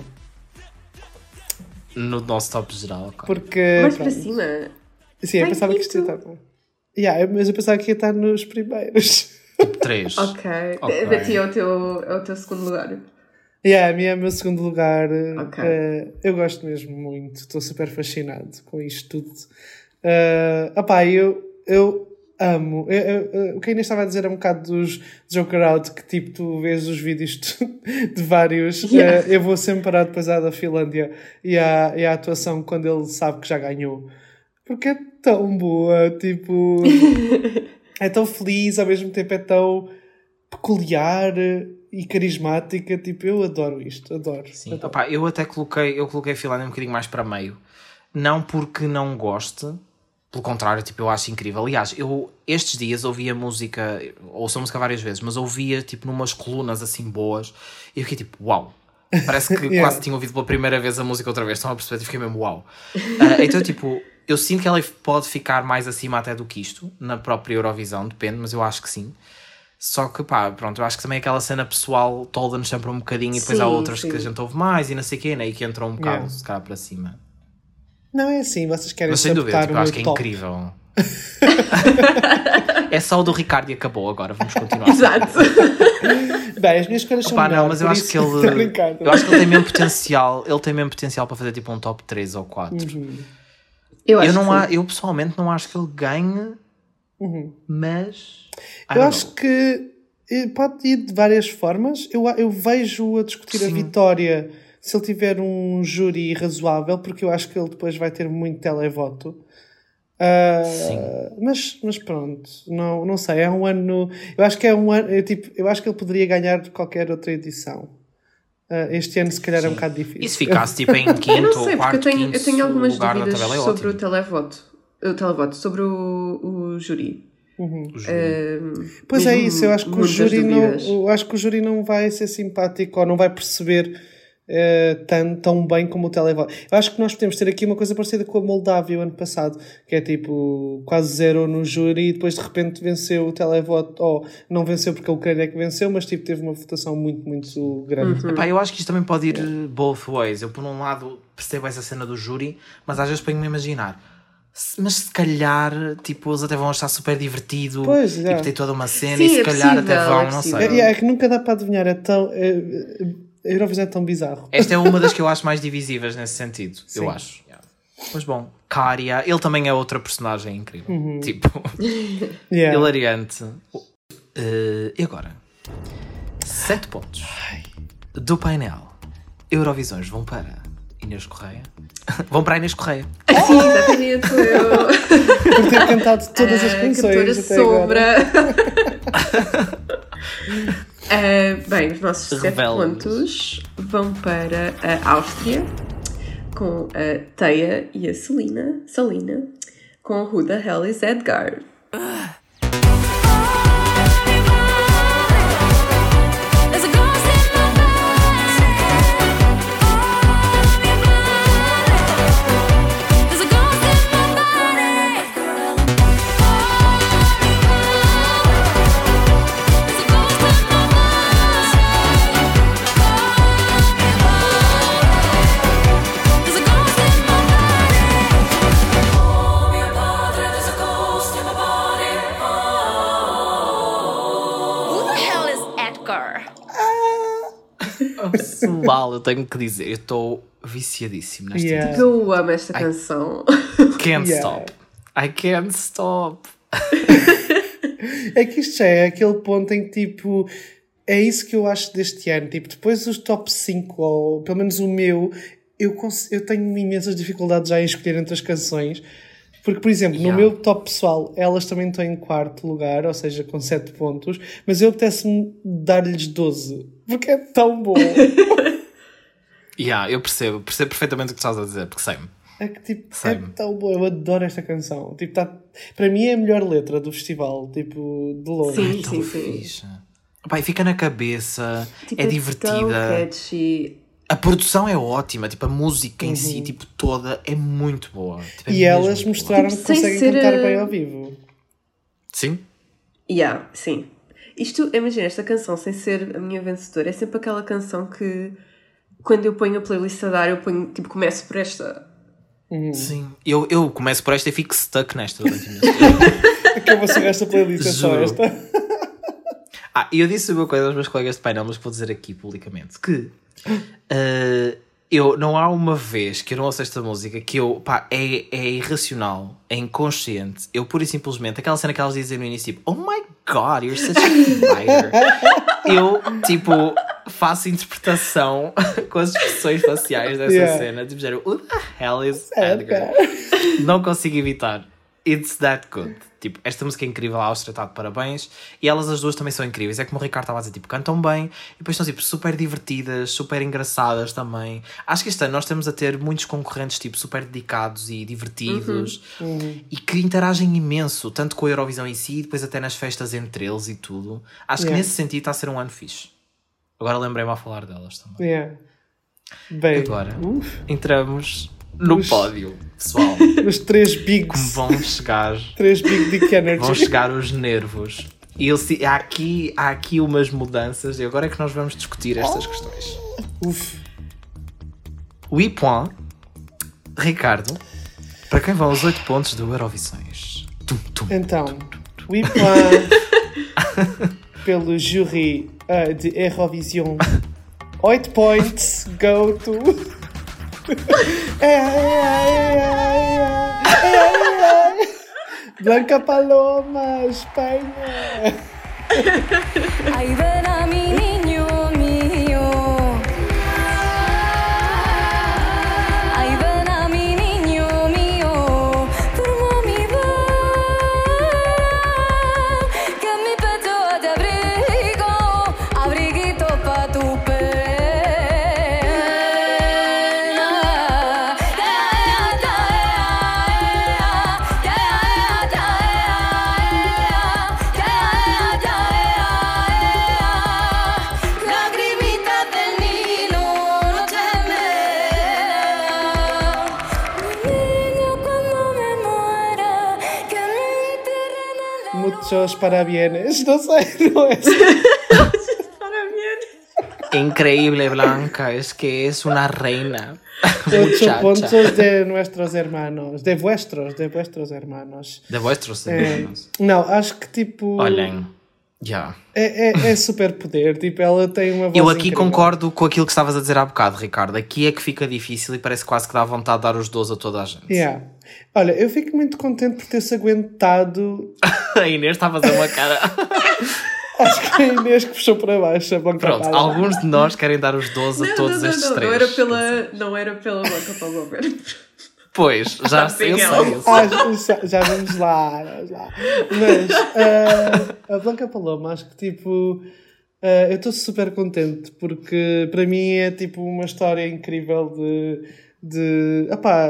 No nosso top geral, ok. Porque... Mais para pronto. cima. Sim, eu Ai, pensava que isto ia isso. estar... Mas eu pensava que ia estar nos primeiros. 3. Ok. Ok. Da ti é o teu segundo lugar. A minha é o meu segundo lugar. Ok. Eu gosto mesmo muito. Estou super fascinado com isto tudo. Eu amo. O que ainda estava a dizer é um bocado dos Joker Out, que tipo, tu vês os vídeos de vários. Yeah. Eu vou sempre parar depois à da Finlândia e à atuação quando ele sabe que já ganhou. Porque é tão boa, tipo... é tão feliz, ao mesmo tempo é tão peculiar e carismática. Tipo, eu adoro isto, adoro. Sim. Adoro. Opá, eu até coloquei a Finlândia um bocadinho mais para meio. Não porque não goste, pelo contrário, tipo, eu acho incrível. Aliás, eu estes dias ouvia música, ouço a música várias vezes, mas ouvia tipo numas colunas assim boas e eu fiquei tipo, uau. Parece que Yeah. quase tinha ouvido pela primeira vez a música outra vez. Estão a perceber? E fiquei mesmo uau. Então, tipo, Eu sinto que ela pode ficar mais acima até do que isto, na própria Eurovisão, depende, mas eu acho que sim. Só que pá, pronto, eu acho que também aquela cena pessoal tolda-nos sempre um bocadinho e depois há outras que a gente ouve mais e não sei o quê, né? E que entram um bocado, se calhar, para cima. Não é assim, vocês querem mas sem dúvida, tipo, o eu meu acho que é top. incrível. É só o do Ricardo e acabou agora, vamos continuar. Exato. Bem, as minhas escolhas são Pá, melhores, não, mas eu por acho isso que ele estou a brincar. eu acho que ele tem mesmo potencial, para fazer tipo um top 3 ou 4. Eu acho Eu pessoalmente não acho que ele ganhe, mas Eu acho que pode ir de várias formas. Eu vejo a discutir a vitória se ele tiver um júri razoável, porque eu acho que ele depois vai ter muito televoto. Mas pronto, não sei, é um ano. Eu acho que é um ano. Eu acho que ele poderia ganhar de qualquer outra edição. Este ano, se calhar, é um bocado difícil. E se ficasse tipo em Eu quinto não sei, ou porque quarto, eu tenho algumas lugar na dúvidas tabela é sobre ótimo. o televoto, sobre o júri. O júri. Pois é mesmo isso, eu acho que o muitas júri dúvidas. eu acho que o júri não vai ser simpático ou não vai perceber tão bem como o televoto. Eu acho que nós podemos ter aqui uma coisa parecida com a Moldávia o ano passado, que é tipo quase 0 no júri e depois de repente venceu o televoto, ou não venceu porque a Ucrânia é que venceu, mas tipo teve uma votação muito, muito grande. Epá, eu acho que isto também pode ir both ways. Eu, por um lado, percebo essa cena do júri, mas às vezes ponho-me a imaginar. Mas se calhar, tipo, eles até vão achar super divertido. Pois, tipo, tem toda uma cena Sim, e se é calhar possível, até vão, é não possível. sei. É que nunca dá para adivinhar, a Eurovisão é tão bizarro. Esta é uma das que eu acho mais divisivas nesse sentido. Sim. Eu acho. Mas bom, Kária, ele também é outra personagem incrível. Tipo, hilariante. E agora? 7 pontos do painel. Eurovisões vão para Inês Correia. Vão para a Inês Correia. Sim, exatamente. Por ter cantado todas as canções até Sombra. agora. Bem, os nossos 7 pontos vão para a Áustria, com a Teia e a Salina, com Who the Hell is Edgar? There's a ghost in my body. There's a ghost in my body. There's a ghost in my body. There's a ghost in my body. Oh, mio padre, there's a ghost in my body. Who the hell is Edgar? Pessoal, eu tenho que dizer, eu estou viciadíssimo nesta Yeah. Eu amo esta canção. Can't Yeah. stop. I can't stop. É que isto já é aquele ponto em que tipo é isso que eu acho deste ano, tipo, depois dos top 5 ou pelo menos o meu, eu tenho imensas dificuldades já em escolher entre as canções, porque por exemplo, no Yeah. meu top pessoal elas também estão em 4º lugar, ou seja, com 7 pontos, mas eu apetece-me dar-lhes 12 porque é tão bom. Eu percebo perfeitamente o que estás a dizer, porque sei-me. É que tipo, é Sei-me. tão bom, eu adoro esta canção, tipo, para mim é a melhor letra do festival, tipo, de longe. Sim, Tão sim. fixe. Pá, e fica na cabeça, Tipo, é tão divertida. catchy. A produção é ótima, tipo, a música em si, tipo, toda é muito boa. Tipo, é E mesmo elas muito mostraram Tipo, que sem conseguem ser, cantar bem ao vivo. boa. Sim? Sim. Isto, imagina, esta canção, sem ser a minha vencedora, é sempre aquela canção que, quando eu ponho a playlist a dar, eu ponho, tipo, começo por esta. Sim. Eu começo por esta e fico stuck nesta durante a minha vida. Acabou ser esta playlist, é só Juro. esta. E eu disse uma coisa aos meus colegas de painel, mas vou dizer aqui publicamente, que não há uma vez que eu não ouço esta música que é irracional, é inconsciente. Eu pura e simplesmente, aquela cena que elas dizem no início, tipo, oh my god, you're such a fighter. Eu, tipo, faço interpretação com as expressões faciais dessa cena. Tipo, género, who the hell is Edgar? Não consigo evitar. It's that good. Tipo, esta música é incrível, a Áustria está de parabéns. E elas as duas também são incríveis. É como o Ricardo estava a dizer, tipo, cantam bem. E depois estão, tipo, super divertidas, super engraçadas também. Acho que este ano nós estamos a ter muitos concorrentes, tipo, super dedicados e divertidos. E que interagem imenso, tanto com a Eurovisão em si, e depois até nas festas entre eles e tudo. Acho que nesse sentido está a ser um ano fixe. Agora lembrei-me a falar delas também. Bem, Agora, entramos no pódio, pessoal. Os 3 Como bigs. vão chegar, 3 big dick vão energy. chegar os nervos. E há aqui umas mudanças e agora é que nós vamos discutir estas questões. Uf. 8 points. Ricardo, para quem vão os 8 pontos do Eurovisões? Então, we plan pelo jury de Eurovision. 8 points go to Blanca Paloma, Espanha. Ahí ven a mi niño mío. Ahí ven a mi niño mío. Forma mi voz. Que en mi pecho te abrigo. Abriguito pa' tu pena. Lagrimitas del Nilo, noche mi niño, cuando me muera, que me enterren en la Muchos parabienes. Não sei, não é assim. Increíble, Blanca, es que es una reina. 8 Muchacha. pontos de nuestros hermanos. De vuestros hermanos. De vuestros É, hermanos. não, acho que tipo. Olhem, já. É super poder. Tipo, ela tem uma voz Eu aqui incrível. concordo com aquilo que estavas a dizer há bocado, Ricardo. Aqui é que fica difícil e parece quase que dá vontade de dar os 12 a toda a gente. Yeah. Olha, eu fico muito contente por ter-se aguentado. A Inês está a fazer uma cara. Acho que é a Inês que puxou para baixo a Blanca Pronto, Paloma. alguns de nós querem dar os 12 a todos estes três. Não era pela Blanca Paloma. Pois, já sei, eu Miguel. sei. Já vamos lá. Mas a Blanca Paloma, acho que tipo. Eu estou super contente porque para mim é tipo uma história incrível de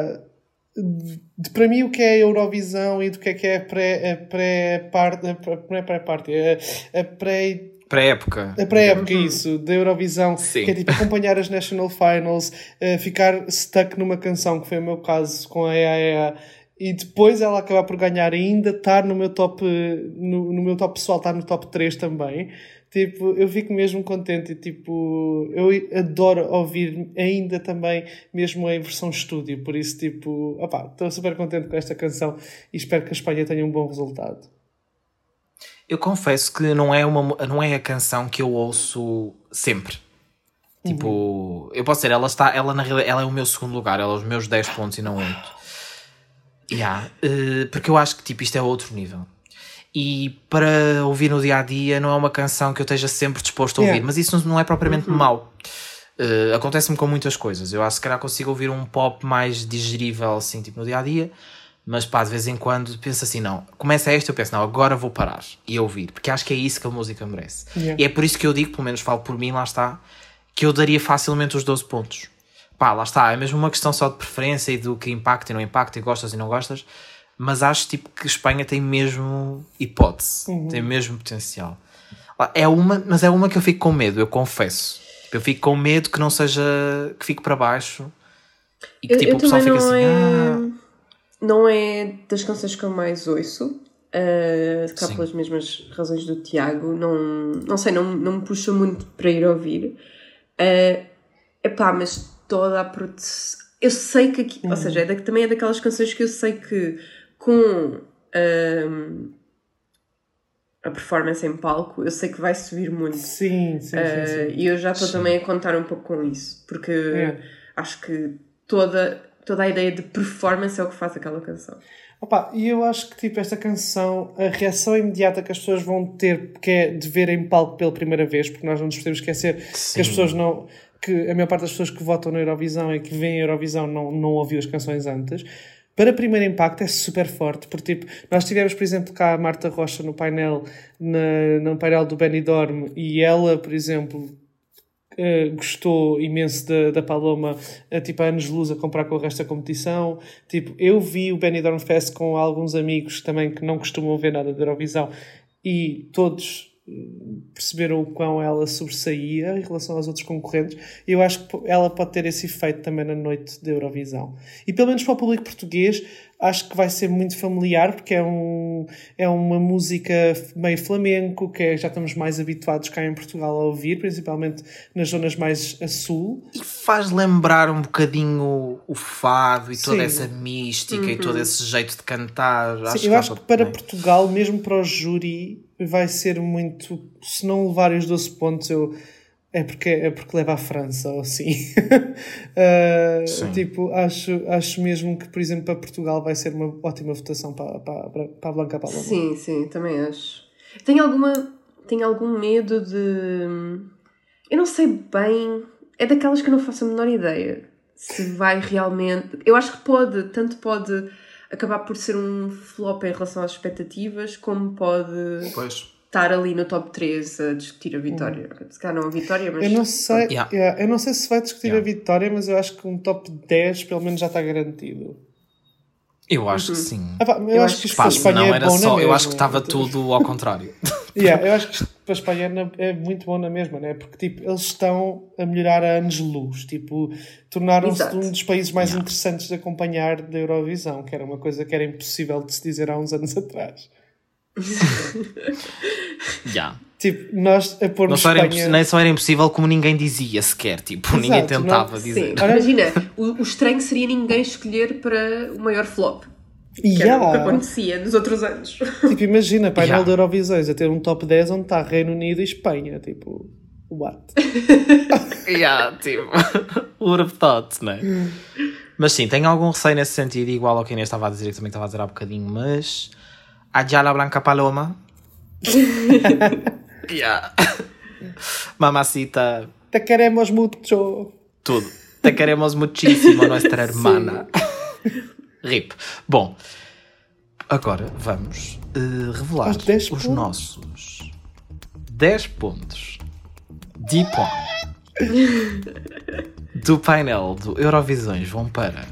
para mim o que é a Eurovisão e do que é a pré-parte, não é pré-parte, é a Pré-época. a pré-época, isso, da Eurovisão, Sim. que é tipo acompanhar as National Finals, ficar stuck numa canção, que foi o meu caso com a EAEA, e depois ela acabar por ganhar e ainda estar no meu top, no meu top pessoal, estar no top 3 também. Tipo, eu fico mesmo contente e tipo, eu adoro ouvir ainda também, mesmo em versão estúdio, por isso tipo, estou super contente com esta canção e espero que a Espanha tenha um bom resultado. Eu confesso que não é a canção que eu ouço sempre. Tipo, eu posso dizer, ela na realidade, ela é o meu segundo lugar, ela é os meus 10 pontos e não 8. Porque eu acho que tipo, isto é outro nível. E para ouvir no dia-a-dia não é uma canção que eu esteja sempre disposto a ouvir, mas isso não é propriamente mau. Acontece-me com muitas coisas. Eu acho que se calhar consigo ouvir um pop mais digerível assim, tipo no dia-a-dia, mas pá, de vez em quando penso assim, não, começa esta, eu penso, não, agora vou parar e ouvir, porque acho que é isso que a música merece. Yeah. E é por isso que eu digo, pelo menos falo por mim, lá está, que eu daria facilmente os 12 pontos. Pá, lá está, é mesmo uma questão só de preferência e do que impacta e não impacta, e gostas e não gostas, mas acho tipo que Espanha tem mesmo hipótese, tem mesmo potencial. Mas é uma que eu fico com medo, eu confesso. Eu fico com medo que não seja, que fique para baixo e que tipo, Eu o pessoal também fica assim, não é das canções que eu mais ouço, cá Sim. pelas mesmas razões do Tiago, não sei, não me puxa muito para ir ouvir. Mas toda a produção, eu sei que aqui, ou seja, também é daquelas canções que eu sei que com a performance em palco, eu sei que vai subir muito. Sim. E eu já estou também a contar um pouco com isso, porque acho que toda a ideia de performance é o que faz aquela canção. E eu acho que tipo, esta canção, a reação imediata que as pessoas vão ter, que é de ver em palco pela primeira vez, porque nós não nos podemos esquecer que as pessoas não, que a maior parte das pessoas que votam na Eurovisão e que veem a Eurovisão não ouviu as canções antes. Para primeiro impacto é super forte, porque tipo, nós tivemos, por exemplo, cá a Marta Rocha no painel, no painel do Benidorm, e ela, por exemplo, gostou imenso da Paloma, tipo, a anos-luz a comprar com o resto da competição. Tipo, eu vi o Benidorm Fest com alguns amigos também que não costumam ver nada da Eurovisão, e todos perceberam o quão ela sobressaía em relação aos outros concorrentes, e eu acho que ela pode ter esse efeito também na noite da Eurovisão. E pelo menos para o público português, acho que vai ser muito familiar, porque é uma música meio flamenco, que já estamos mais habituados cá em Portugal a ouvir, principalmente nas zonas mais a sul. E faz lembrar um bocadinho o fado e toda Sim. essa mística e todo esse jeito de cantar. Sim, eu acho que para Portugal, mesmo para o júri, vai ser muito... Se não levarem os 12 pontos, é porque leva a França, ou assim. Tipo, acho mesmo que, por exemplo, para Portugal vai ser uma ótima votação para a Blanca Paloma. Sim, também acho. Tenho algum medo de... Eu não sei bem... É daquelas que eu não faço a menor ideia. Se vai realmente... Eu acho que tanto pode acabar por ser um flop em relação às expectativas, como pode estar ali no top 3 a discutir a vitória. Se calhar não a vitória, mas... Eu não sei, Yeah. eu não sei se vai discutir a vitória, mas eu acho que um top 10 pelo menos já está garantido. Eu acho que sim. Eu acho que isto para a Espanha não é era bom só, na eu mesma. acho que estava tudo ao contrário. Eu acho que isto para a Espanha é muito bom na mesma, né? Porque tipo, eles estão a melhorar a anos-luz. Tipo, tornaram-se Exato. um dos países mais interessantes de acompanhar da Eurovisão, que era uma coisa que era impossível de se dizer há uns anos atrás. Tipo, nós a pôr Não só nem só era impossível, como ninguém dizia sequer. Tipo, ninguém tentava dizer. Sim. Imagina, o estranho seria ninguém escolher para o maior flop. Que era o que acontecia nos outros anos. Tipo, imagina, painel de Eurovisões a ter um top 10 onde está Reino Unido e Espanha. Tipo, what? Tipo, would have thought, não é? Mas sim, tenho algum receio nesse sentido, igual ao que a Inês estava a dizer, que também estava a dizer há bocadinho, mas allá la Blanca Paloma. Mamacita. Te queremos mucho. Tudo. Te queremos muchísimo, nuestra hermana. RIP. Bom, agora vamos revelar os nossos 10 pontos de point do painel do Eurovisões vão para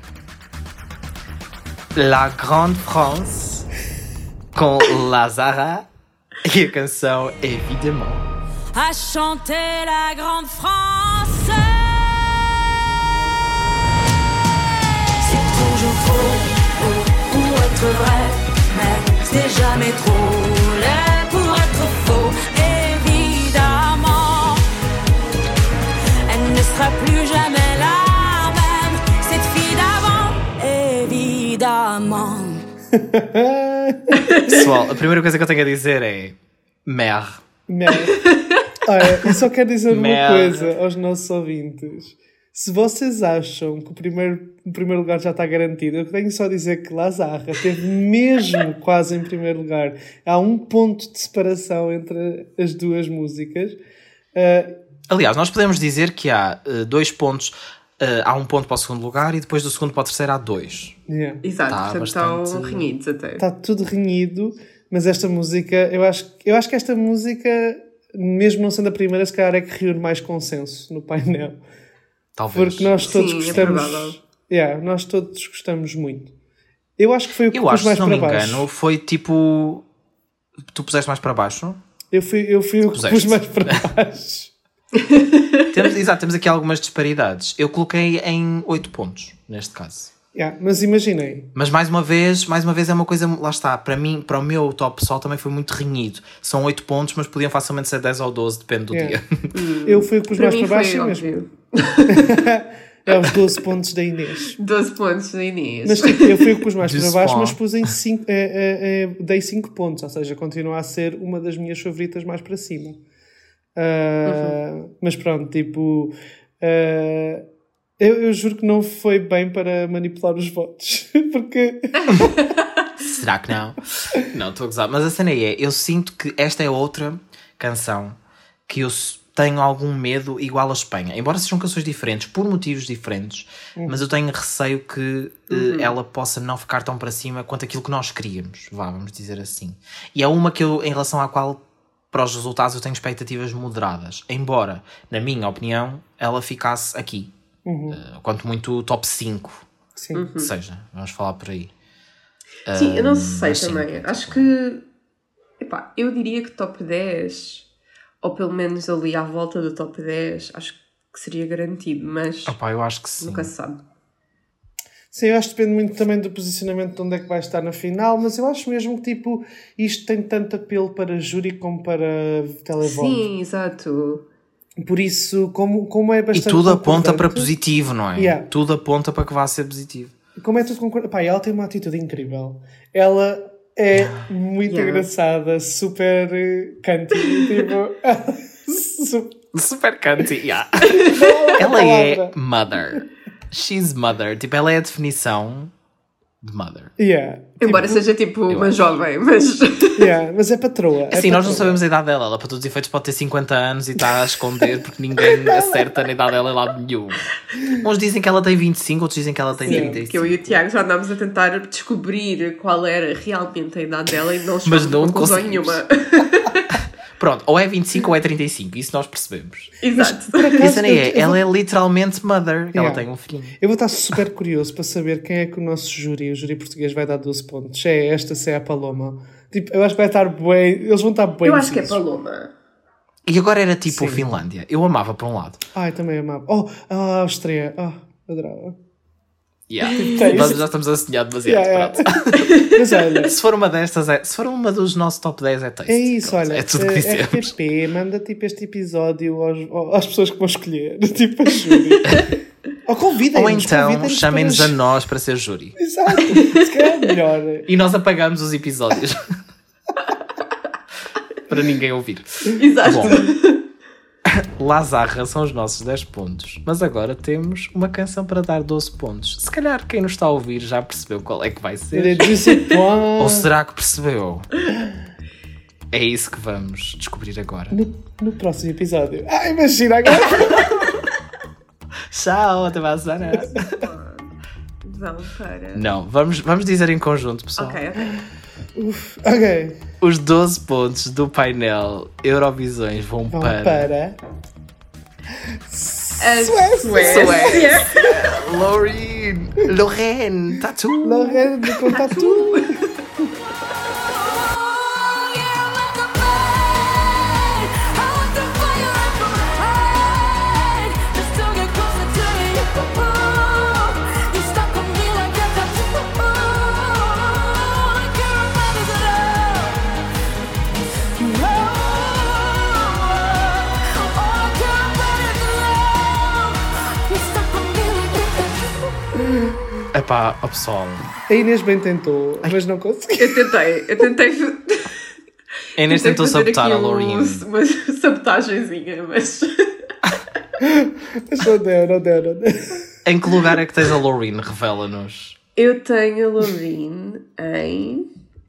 La Grande France com Lazara e a canção Évidemment. À chanter la grande France. C'est toujours faux pour être vrai, mais c'est jamais trop laid pour être faux. Évidemment, elle ne sera plus jamais la même, cette fille d'avant. Évidemment. Pessoal, a primeira coisa que eu tenho a dizer é mer. Olha, eu só quero dizer uma coisa aos nossos ouvintes. Se vocês acham que o primeiro lugar já está garantido, eu tenho só a dizer que Lazara esteve mesmo quase em primeiro lugar. Há um ponto de separação entre as duas músicas. Aliás, nós podemos dizer que há 2 pontos, há um ponto para o segundo lugar e depois do segundo para o terceiro há 2. Exato, Tá portanto bastante... estão renhidos até. Está tudo renhido, mas esta música, eu acho que esta música, mesmo não sendo a primeira, se calhar é que reúne mais consenso no painel. Talvez. Porque nós todos Sim, gostamos. Nós todos gostamos muito. Eu acho que foi o que pus mais se não para me baixo. engano, foi tipo... Tu puseste mais para baixo? Eu fui o que pus mais para baixo. Temos aqui algumas disparidades. Eu coloquei em 8 pontos, neste caso. Mas imaginem. Mas mais uma vez é uma coisa, lá está, para mim, para o meu top pessoal também foi muito renhido. São 8 pontos, mas podiam facilmente ser 10 ou 12, depende do dia. Eu fui o que pus mais para baixo foi mesmo. óbvio. É os 12 pontos da Inês. 12 pontos da Inês. Mas tipo, eu fui o que pus mais para Just baixo, one. mas pus em 5, dei 5 pontos, ou seja, continua a ser uma das minhas favoritas mais para cima. Mas pronto, tipo, eu juro que não foi bem para manipular os votos, porque... Será que não? Não, estou a gozar. Mas a cena é, eu sinto que esta é outra canção que eu tenho algum medo igual a Espanha. Embora sejam canções diferentes, por motivos diferentes, mas eu tenho receio que ela possa não ficar tão para cima quanto aquilo que nós queríamos. Vamos dizer assim. E é uma que eu, em relação à qual, para os resultados, eu tenho expectativas moderadas. Embora, na minha opinião, ela ficasse aqui. Quanto muito top 5. Sim. Que seja, vamos falar por aí. Sim, eu não sei mas sim. também. Acho que epá, eu diria que top 10, ou pelo menos ali à volta do top 10, acho que seria garantido, mas Opa, eu acho que sim. nunca se sabe. Sim, eu acho que depende muito também do posicionamento de onde é que vai estar na final, mas eu acho mesmo que tipo, isto tem tanto apelo para júri como para televoto. Sim, exato. Por isso, como é E bastante tudo aponta para concordante, positivo, não é? Yeah. Tudo aponta para que vá ser positivo. como é tudo concordante, pá, ela tem uma atitude incrível. Ela é muito Yeah. engraçada, super cântiga, tipo... Super cunty, yeah. Não, Ela é palavra. mother. She's mother. Tipo, ela é a definição de mother. Yeah. Embora seja tipo uma acho. jovem, mas... Yeah, mas é patroa. Assim, nós não sabemos a idade dela. Ela, para todos os efeitos, pode ter 50 anos e está a esconder porque ninguém acerta na idade dela em lado nenhum. Uns dizem que ela tem 25, outros dizem que ela tem Sim, 35. que eu e o Tiago já andámos a tentar descobrir qual era realmente a idade dela e não Mas chegamos não a conclusão conseguimos. nenhuma. Pronto, ou é 25 ou é 35. Isso nós percebemos. Exato. E a cena é, ela é literalmente mother. Ela Yeah. tem um filhinho. Eu vou estar super curioso para saber quem é que o nosso júri, o júri português, vai dar 12 pontos. Se é esta, se é a Paloma. Tipo, eu acho que vai estar bem... Eles vão estar bem Eu acho que é decisos. Paloma. E agora era tipo Sim. Finlândia. Eu amava por um lado. Ai, também amava. Oh, a Áustria. Oh, adorava. Yeah. Tem Nós isso. já estamos a sonhar demasiado. Yeah, Pronto. yeah. Mas olha, Se for uma destas, se for uma dos nossos top 10 é taste. é isso, Pronto, olha. É tudo que dissemos. RTP manda tipo este episódio às pessoas que vão escolher. Tipo a júri. Ou convidem-nos. Ou então convidem-nos chamem-nos para- a nós para ser júri. Exato. Se calhar é melhor. E nós apagamos os episódios. Para ninguém ouvir. Exato. Bom, Lazarra são os nossos 10 pontos. Mas agora temos uma canção para dar 12 pontos. Se calhar quem nos está a ouvir já percebeu qual é que vai ser. Ou será que percebeu? É isso que vamos descobrir agora. No próximo episódio. Ah, imagina agora. Tchau, até mais semana. Vão para... Não, vamos dizer em conjunto, pessoal. Ok, ok. Ok. Os 12 pontos do painel Eurovisões vão Vão para para... A Suécia. Lorraine, Tatu. Lorraine de Contatu. Epá, ó pessoal. A Inês bem tentou, mas não conseguiu. Eu tentei A Inês tentou fazer sabotar aqui a Lorraine. uma sabotagenzinha, mas... Mas não deu. Em que lugar é que tens a Lorraine? Revela-nos. Eu tenho a Lorraine em...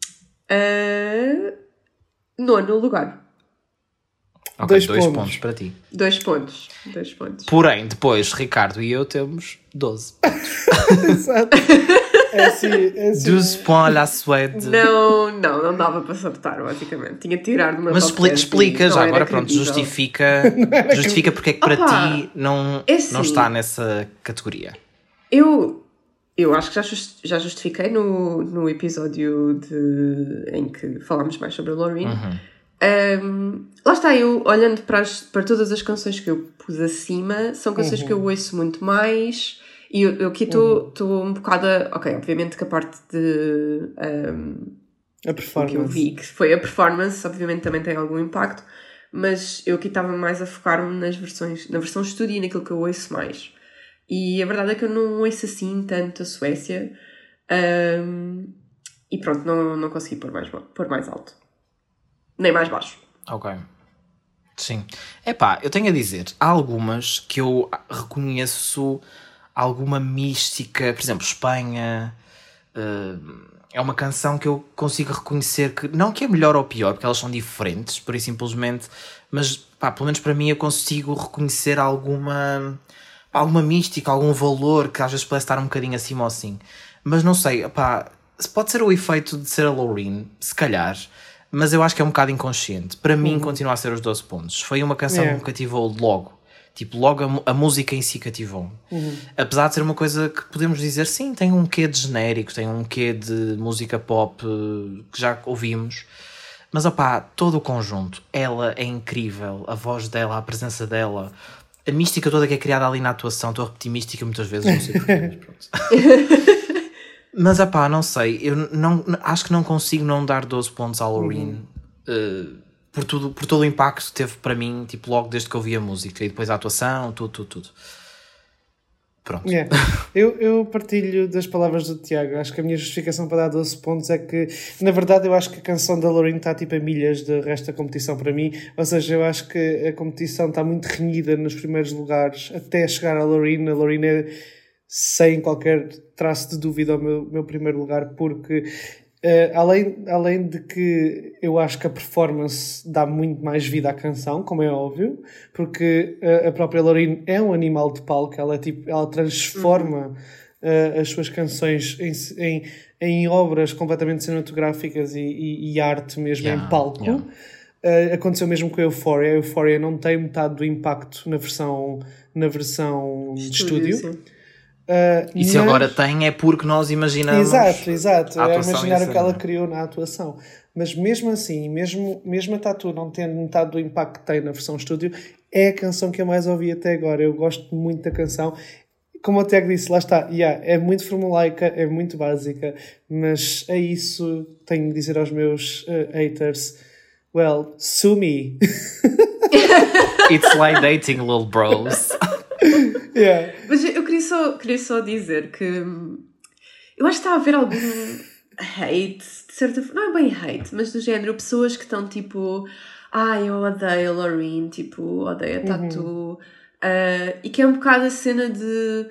nono lugar. Ok, 2 2 pontos. pontos para ti. 2 pontos. 2 pontos. Porém, depois, Ricardo e eu temos 12. Exato. É assim. 12 pontos à la Suède. Não dava para sabotar, basicamente. Tinha de tirar de uma Mas top 10 explica e não já era agora, pronto, credível. justifica porque é que para Opa, ti não é assim. está nessa categoria. Eu acho que já justifiquei no episódio em que falámos mais sobre a Lorraine. Lá está, eu olhando para todas as canções que eu pus acima, são canções que eu ouço muito mais e eu aqui estou um bocado ok, obviamente que a parte de A o que eu performance. vi, que foi a performance, obviamente também tem algum impacto, mas eu aqui estava mais a focar-me na versão estúdio e naquilo que eu ouço mais. E a verdade é que eu não ouço assim tanto a Suécia e pronto, não consegui pôr mais alto. Nem mais baixo. Ok. Sim. Epá, eu tenho a dizer, há algumas que eu reconheço alguma mística, por exemplo, Espanha, é uma canção que eu consigo reconhecer que, não que é melhor ou pior, porque elas são diferentes, por aí simplesmente, mas pá, pelo menos para mim eu consigo reconhecer alguma mística, algum valor que às vezes parece estar um bocadinho acima ou assim. Mas não sei, pá, pode ser o efeito de ser a Lorraine, se calhar, mas eu acho que é um bocado inconsciente. Para mim continua a ser os 12 pontos. Foi uma canção que me cativou logo. Tipo, logo a música em si cativou-me. Apesar de ser uma coisa que podemos dizer, sim, tem um quê de genérico, tem um quê de música pop que já ouvimos, Mas opá, todo o conjunto, ela é incrível, a voz dela, a presença dela, a mística toda que é criada ali na atuação. Estou a repetir mística muitas vezes, não sei porquê, mas pronto. Mas opá, não sei, acho que não consigo não dar 12 pontos à Loreen por todo o impacto que teve para mim, tipo, logo desde que eu vi a música e depois a atuação, tudo. Pronto. Yeah. Eu partilho das palavras do Tiago. Acho que a minha justificação para dar 12 pontos é que, na verdade, eu acho que a canção da Loreen está tipo a milhas do resto da competição para mim. Ou seja, eu acho que a competição está muito renhida nos primeiros lugares até chegar à Loreen. A Loreen é, sem qualquer traço de dúvida, o meu primeiro lugar, porque além de que eu acho que a performance dá muito mais vida à canção, como é óbvio, porque a própria Loreen é um animal de palco, ela transforma as suas canções em obras completamente cinematográficas e arte mesmo em palco. Aconteceu mesmo com a Euphoria. A Euphoria não tem metade do impacto na versão de estúdio. E se agora tem é porque nós imaginamos. Exato. É imaginar o que ela criou na atuação. Mas mesmo assim, mesmo a Tatu não tendo metade do impacto que tem na versão estúdio, é a canção que eu mais ouvi até agora. Eu gosto muito da canção. Como o Tiago disse, lá está, é muito formulaica, é muito básica, mas é isso, tenho de dizer aos meus haters, well, sue me. It's like dating, little bros. Yeah. Mas eu queria só dizer que eu acho que está a haver algum hate, de certa forma, não é bem hate, mas do género, pessoas que estão tipo, eu odeio a Loreen, tipo, odeio a Tatu, e que é um bocado a cena de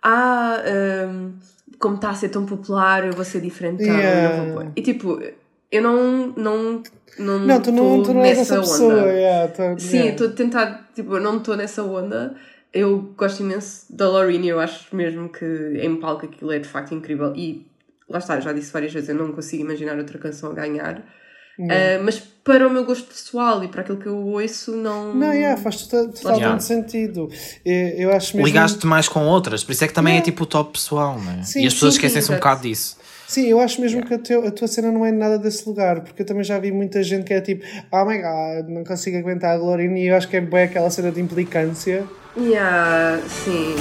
como está a ser tão popular, eu vou ser diferente, não vou pôr. E tipo, eu não tu não és essa pessoa. Sim, estou a tentar, tipo, eu não estou nessa onda. Eu gosto imenso da Loreen e eu acho mesmo que em palco aquilo é de facto incrível. E lá está, eu já disse várias vezes, eu não consigo imaginar outra canção a ganhar. Mas para o meu gosto pessoal e para aquilo que eu ouço, não faz totalmente sentido. Eu acho mesmo... Ligaste mais com outras, por isso é que também é tipo o top pessoal, não é? Sim, e as pessoas esquecem-se um bocado disso. Sim, eu acho mesmo que a tua cena não é nada desse lugar, porque eu também já vi muita gente que é tipo, oh my god, não consigo aguentar a Loreen, e eu acho que é bem aquela cena de implicância. Sim.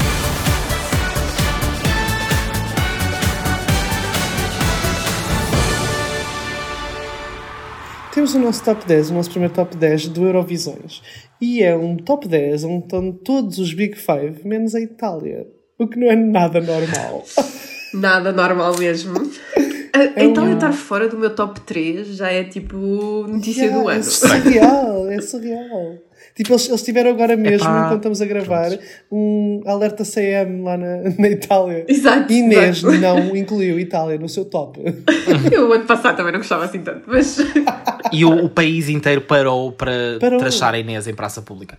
Temos o nosso top 10, o nosso primeiro top 10 do Eurovisões. E é um top 10 onde estão todos os Big Five, menos a Itália. O que não é nada normal. Nada normal mesmo. A Itália estar fora do meu top 3 já é tipo notícia do ano. É surreal. Tipo, eles tiveram agora mesmo, enquanto estamos a gravar, um alerta CM lá na Itália. Exato. Inês não incluiu Itália no seu top. Eu o ano passado também não gostava assim tanto, mas... E o país inteiro parou para trachar a Inês em praça pública.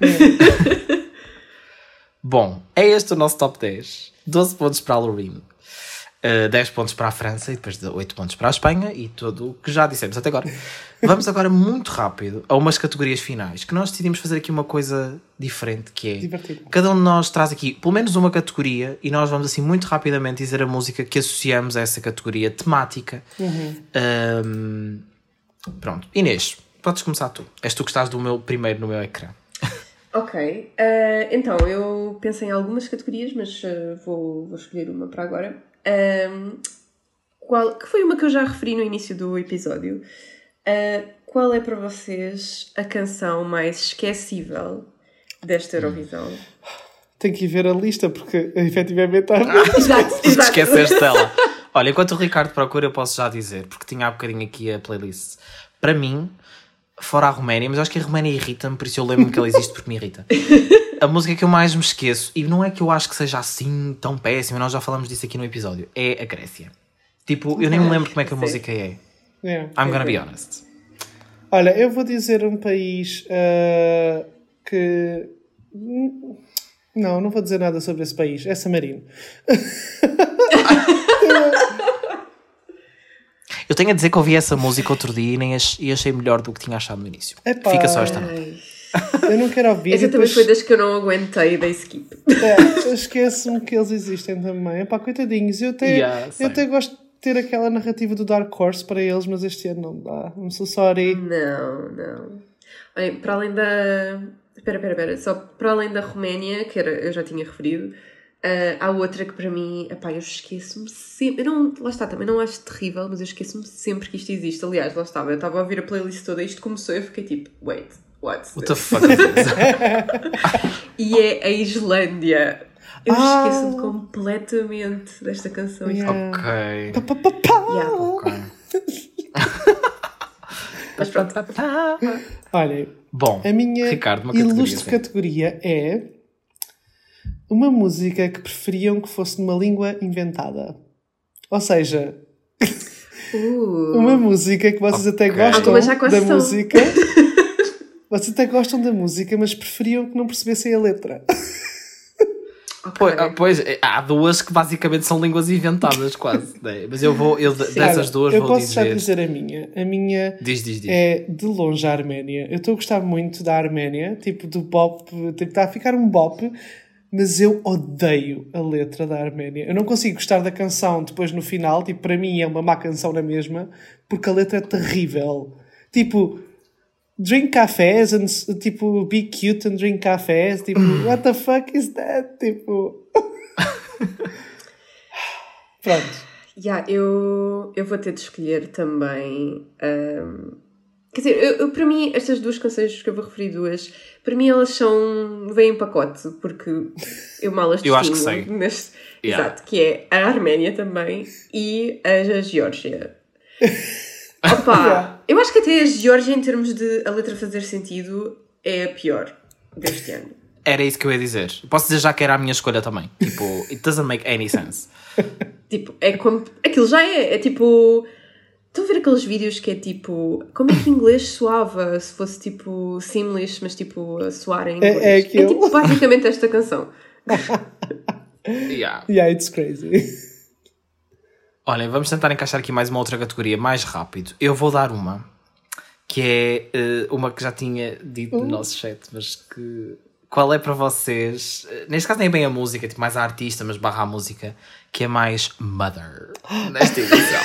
Bom, é este o nosso top 10. 12 pontos para a Loreen. 10 pontos para a França e depois 8 pontos para a Espanha e tudo o que já dissemos até agora. Vamos agora muito rápido a umas categorias finais, que nós decidimos fazer aqui uma coisa diferente, que é divertido. Cada um de nós traz aqui pelo menos uma categoria e nós vamos assim muito rapidamente dizer a música que associamos a essa categoria temática. Pronto, Inês, podes começar tu. És tu que estás primeiro no meu ecrã. Ok, então eu pensei em algumas categorias, mas vou escolher uma para agora. Que foi uma que eu já referi no início do episódio. Qual é para vocês a canção mais esquecível desta Eurovisão? Tenho que ir ver a lista porque efetivamente há... Exato. Esqueceste dela. Olha, enquanto o Ricardo procura eu posso já dizer, porque tinha há bocadinho aqui a playlist. Para mim, fora a Roménia, mas eu acho que a Roménia irrita-me, por isso eu lembro-me que ela existe porque me irrita. A música que eu mais me esqueço, e não é que eu acho que seja assim tão péssima, nós já falamos disso aqui no episódio, é a Grécia. Tipo, eu nem me lembro como é que a música é. I'm gonna be honest. Olha, eu vou dizer um país que... Não vou dizer nada sobre esse país. É San Marino. Eu tenho a dizer que ouvi essa música outro dia e achei melhor do que tinha achado no início. Epá, fica só esta nota. Eu não quero ouvir. Essa também foi das que eu não aguentei e dei skip. Eu esqueço-me que eles existem também. Epá, coitadinhos. Eu até gosto ter aquela narrativa do Dark Horse para eles, mas este ano não dá. I'm so sorry. Não. Olha, para além da... Espera. Só para além da Roménia, que eu já tinha referido, há outra que para mim... Epá, eu esqueço-me sempre... Lá está, também não acho terrível, mas eu esqueço-me sempre que isto existe. Aliás, lá estava. Eu estava a ouvir a playlist toda, isto começou e eu fiquei tipo... Wait, what's What the this? fuck is this? E é a Islândia. Eu esqueço-me completamente desta canção. Ok. Yeah. Ok. Mas pronto. Olhem, Bom, a minha Ricardo, uma categoria, ilustre sim. categoria é uma música que preferiam que fosse numa língua inventada. Ou seja, uma música que vocês até Ok. gostam Algumas já quase da são. música. Vocês até gostam da música, mas preferiam que não percebessem a letra. Pois, há duas que basicamente são línguas inventadas, quase. Né? Mas dessas duas eu vou posso já dizer. dizer a minha. A minha Diz. é de longe a Arménia. Eu estou a gostar muito da Arménia, tipo do bop, tipo, está a ficar um bop, mas eu odeio a letra da Arménia. Eu não consigo gostar da canção depois no final, tipo, para mim é uma má canção na mesma, porque a letra é terrível. Tipo, drink cafés and, tipo, be cute and drink cafés, tipo, what the fuck is that? Tipo... Pronto. Eu vou ter de escolher também. Quer dizer, eu, para mim, estas duas canções que eu vou referir, para mim elas vêm em pacote, porque eu mal as Eu acho que distingo sei. neste. Yeah. Exato, que é a Arménia também e a Geórgia. Opa, eu acho que até a Geórgia, em termos de a letra fazer sentido, é a pior deste ano. Era isso que eu ia dizer. Posso dizer já que era a minha escolha também. Tipo, it doesn't make any sense. Tipo, é como... Aquilo já é tipo... Estão a ver aqueles vídeos que é tipo... Como é que inglês soava se fosse tipo Simlish, mas tipo a soar em inglês? É aquilo. tipo basicamente esta canção. Yeah. Yeah, it's crazy. Olhem, vamos tentar encaixar aqui mais uma outra categoria mais rápido. Eu vou dar uma que é uma que já tinha dito no nosso chat, mas que... Qual é para vocês, neste caso nem é bem a música, tipo mais a artista, mas barra a música, que é mais Mother nesta edição?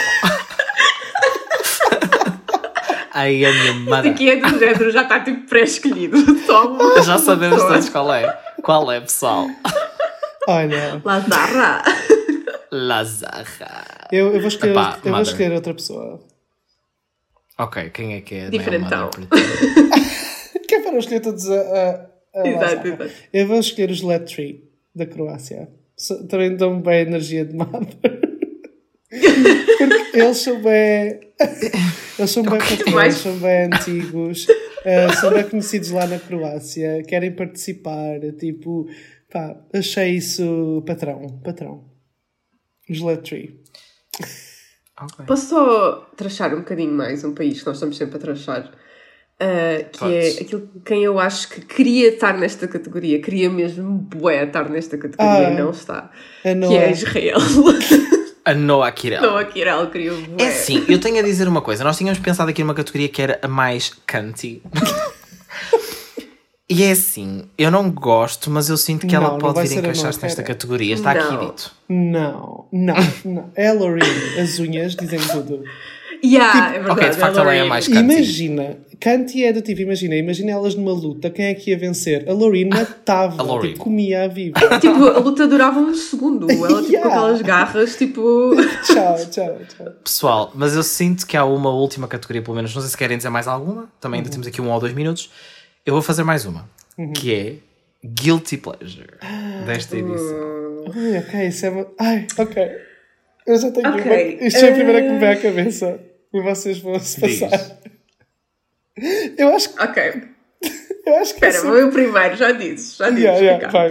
Aí a minha Mother. Aqui é do género, já está tipo pré-escolhido. Só Já sabemos todos qual é. Qual é, pessoal? Olha, Lazarra. Lazarra. eu vou escolher, Epá, eu vou Mother. escolher outra pessoa. Ok, quem é que é? Diferentão. Que é para eu escolher todos a Exato. Eu vou escolher os Let Tree, da Croácia. Também dão bem a energia de Mother. Porque eles são bem... Eles são bem patrões, são bem antigos, são bem conhecidos lá na Croácia, querem participar, tipo... Pá, achei isso patrão. Os Let Tree. Okay. Posso só trachar um bocadinho mais um país que nós estamos sempre a trachar? Que Podes. é aquilo quem eu acho que queria estar nesta categoria, queria mesmo bué estar nesta categoria e não está, Noah. que é Israel. A Noah Kirel. Não, aqui era ela queria bué. É sim, eu tenho a dizer uma coisa. Nós tínhamos pensado aqui numa categoria que era a mais cunty. E é assim, eu não gosto, mas eu sinto que Não, ela não pode vai vir ser a encaixar-se Noah nesta Kirel. categoria. Está aqui Não. dito. Não. É a Loreen. As unhas dizem tudo. É verdade. Ok, de facto ela é a mais cunty. Imagina, Canty é do tipo, imagina elas numa luta, quem é que ia vencer? A Loreen matava, A Loreen. tipo, comia a viva. Tipo, a luta durava um segundo. Ela, tipo, Yeah. com aquelas garras, tipo... Tchau. Pessoal, mas eu sinto que há uma última categoria, pelo menos. Não sei se querem dizer mais alguma. Também ainda temos aqui 1 ou 2 minutos. Eu vou fazer mais uma, que é Guilty Pleasure desta edição. Ai, ok, isso é uma... Ai, ok. Eu já tenho Ok, uma... Isto é a primeira que me vem à cabeça. E vocês vão se passar. Eu acho que... Ok. é Espera, vou eu primeiro, já disse. Ricardo. vai.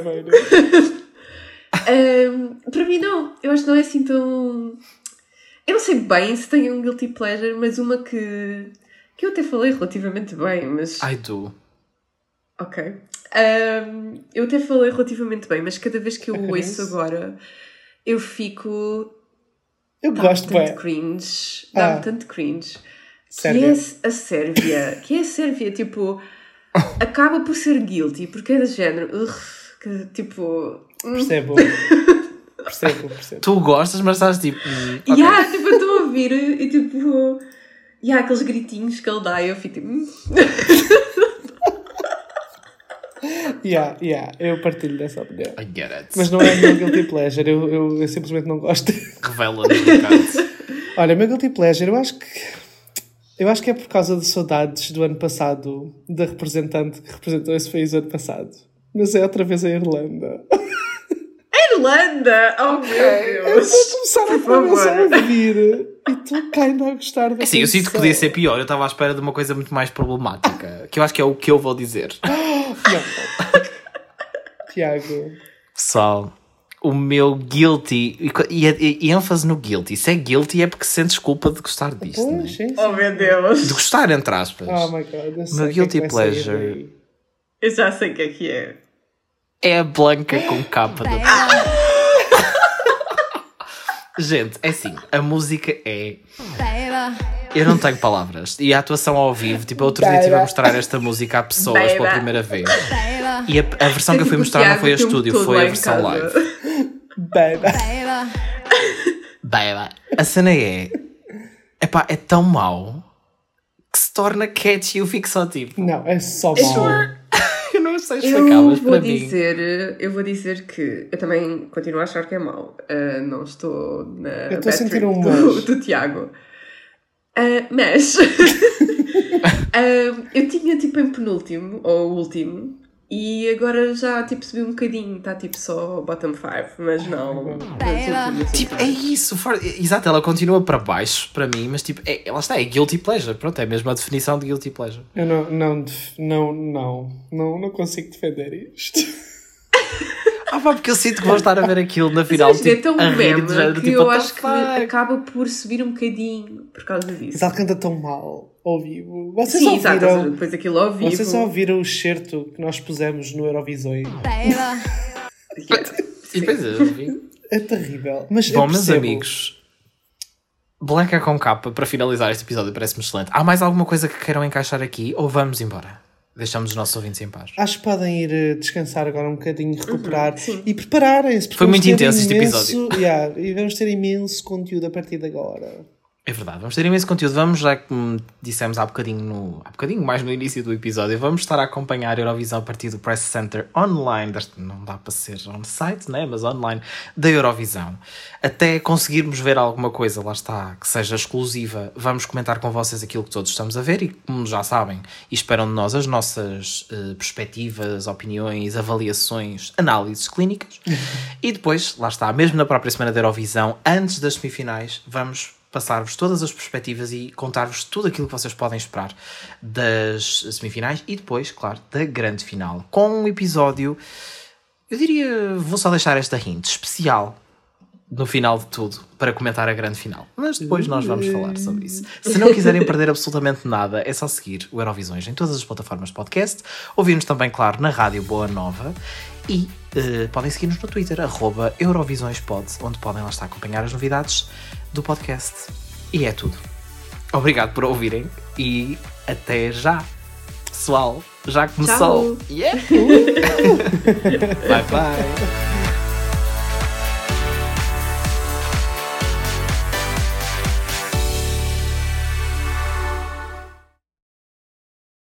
Para mim não, eu acho que não é assim tão... Eu não sei bem se tem um guilty pleasure, mas uma que eu até falei relativamente bem, mas... I do. Ok. Eu até falei relativamente bem, mas cada vez que eu ouço agora, eu fico... Eu Dá-me gosto tanto bem. cringe. Dá-me tanto cringe. Sérvia. Que é a Sérvia. Que é a Sérvia, tipo... Acaba por ser guilty, porque é do género... que, tipo... Percebo. Percebo. Tu gostas, mas estás tipo... Tipo, eu estou a ouvir e tipo... aqueles gritinhos que ele dá e eu fico tipo... Eu partilho dessa opinião. I get it. Mas não é o meu guilty pleasure, eu simplesmente não gosto. Revela-nos um bocado. Olha, o meu guilty pleasure, eu acho que é por causa de saudades do ano passado, da representante que representou esse país ano passado. Mas é outra vez a Irlanda. Irlanda! Oh meu Eu Deus! vou começar outra vez a ouvir e tu caindo a gostar da Sim, eu sinto que podia ser pior. Eu estava à espera de uma coisa muito mais problemática. Que eu acho que é o que eu vou dizer. Não. Tiago. Pessoal, o meu guilty... E ênfase no guilty. Se é guilty é porque sentes culpa de gostar disto. Não é? Sim. Oh meu Deus! De gostar, entre aspas. Oh my God. Eu sei Meu guilty que vai sair pleasure. daí. Eu já sei o que é. É a Blanca com capa da... Gente, é assim, a música é... Eu não tenho palavras. E a atuação ao vivo, tipo, outro dia estive a mostrar esta música a pessoas pela primeira vez. E a versão que eu fui mostrar não foi a estúdio, foi a versão live. Baby. A cena é... Epá, é tão mau que se torna catchy e eu fico só tipo... Não, é só mal. Eu não sei explicar, mas para mim... Eu vou dizer que eu também continuo a achar que é mau. Não estou na Eu estou a sentir um do Tiago. Mas eu tinha tipo em penúltimo ou último e agora já tipo subi um bocadinho, está tipo só bottom 5, mas não. Tipo, é isso. Exato, ela continua para baixo para mim, mas tipo, ela está, é guilty pleasure. Pronto, é mesmo a definição de guilty pleasure. Eu não consigo defender isto. Porque eu sinto que vou estar a ver aquilo na final, mas, tipo, é tão a rir meme do género, que tipo, eu what the acho que fuck? acaba por subir um bocadinho por causa disso. Mas ela canta tão mal ao vivo. Vocês Sim, ouviram? exato, depois aquilo ao vivo. Vocês só ouviram o excerto que nós pusemos no Eurovisões? E depois eu vi. É terrível. Mas Bom, eu meus percebo. amigos, Blanca com capa, para finalizar este episódio, parece-me excelente. Há mais alguma coisa que queiram encaixar aqui ou vamos embora? Deixamos os nossos ouvintes em paz. Acho que podem ir descansar agora um bocadinho, recuperar e prepararem-se. Foi muito intenso este episódio. E vamos ter imenso conteúdo a partir de agora. É verdade, vamos ter imenso conteúdo. Vamos, já como dissemos há bocadinho mais no início do episódio, vamos estar a acompanhar a Eurovisão a partir do Press Center online, não dá para ser on-site, né? Mas online, da Eurovisão. Até conseguirmos ver alguma coisa, lá está, que seja exclusiva, vamos comentar com vocês aquilo que todos estamos a ver e, como já sabem, e esperam de nós as nossas perspectivas, opiniões, avaliações, análises clínicas. E depois, lá está, mesmo na própria semana da Eurovisão, antes das semifinais, vamos passar-vos todas as perspectivas e contar-vos tudo aquilo que vocês podem esperar das semifinais e depois, claro, da grande final. Com um episódio, eu diria, vou só deixar esta hint, especial no final de tudo, para comentar a grande final. Mas depois nós vamos falar sobre isso. Se não quiserem perder absolutamente nada, é só seguir o Eurovisões em todas as plataformas de podcast, ouvir-nos também, claro, na Rádio Boa Nova e podem seguir-nos no Twitter, @EurovisõesPod, onde podem lá estar a acompanhar as novidades do podcast. E é tudo. Obrigado por ouvirem e até já, pessoal. Já começou. Tchau. Yeah. Bye bye.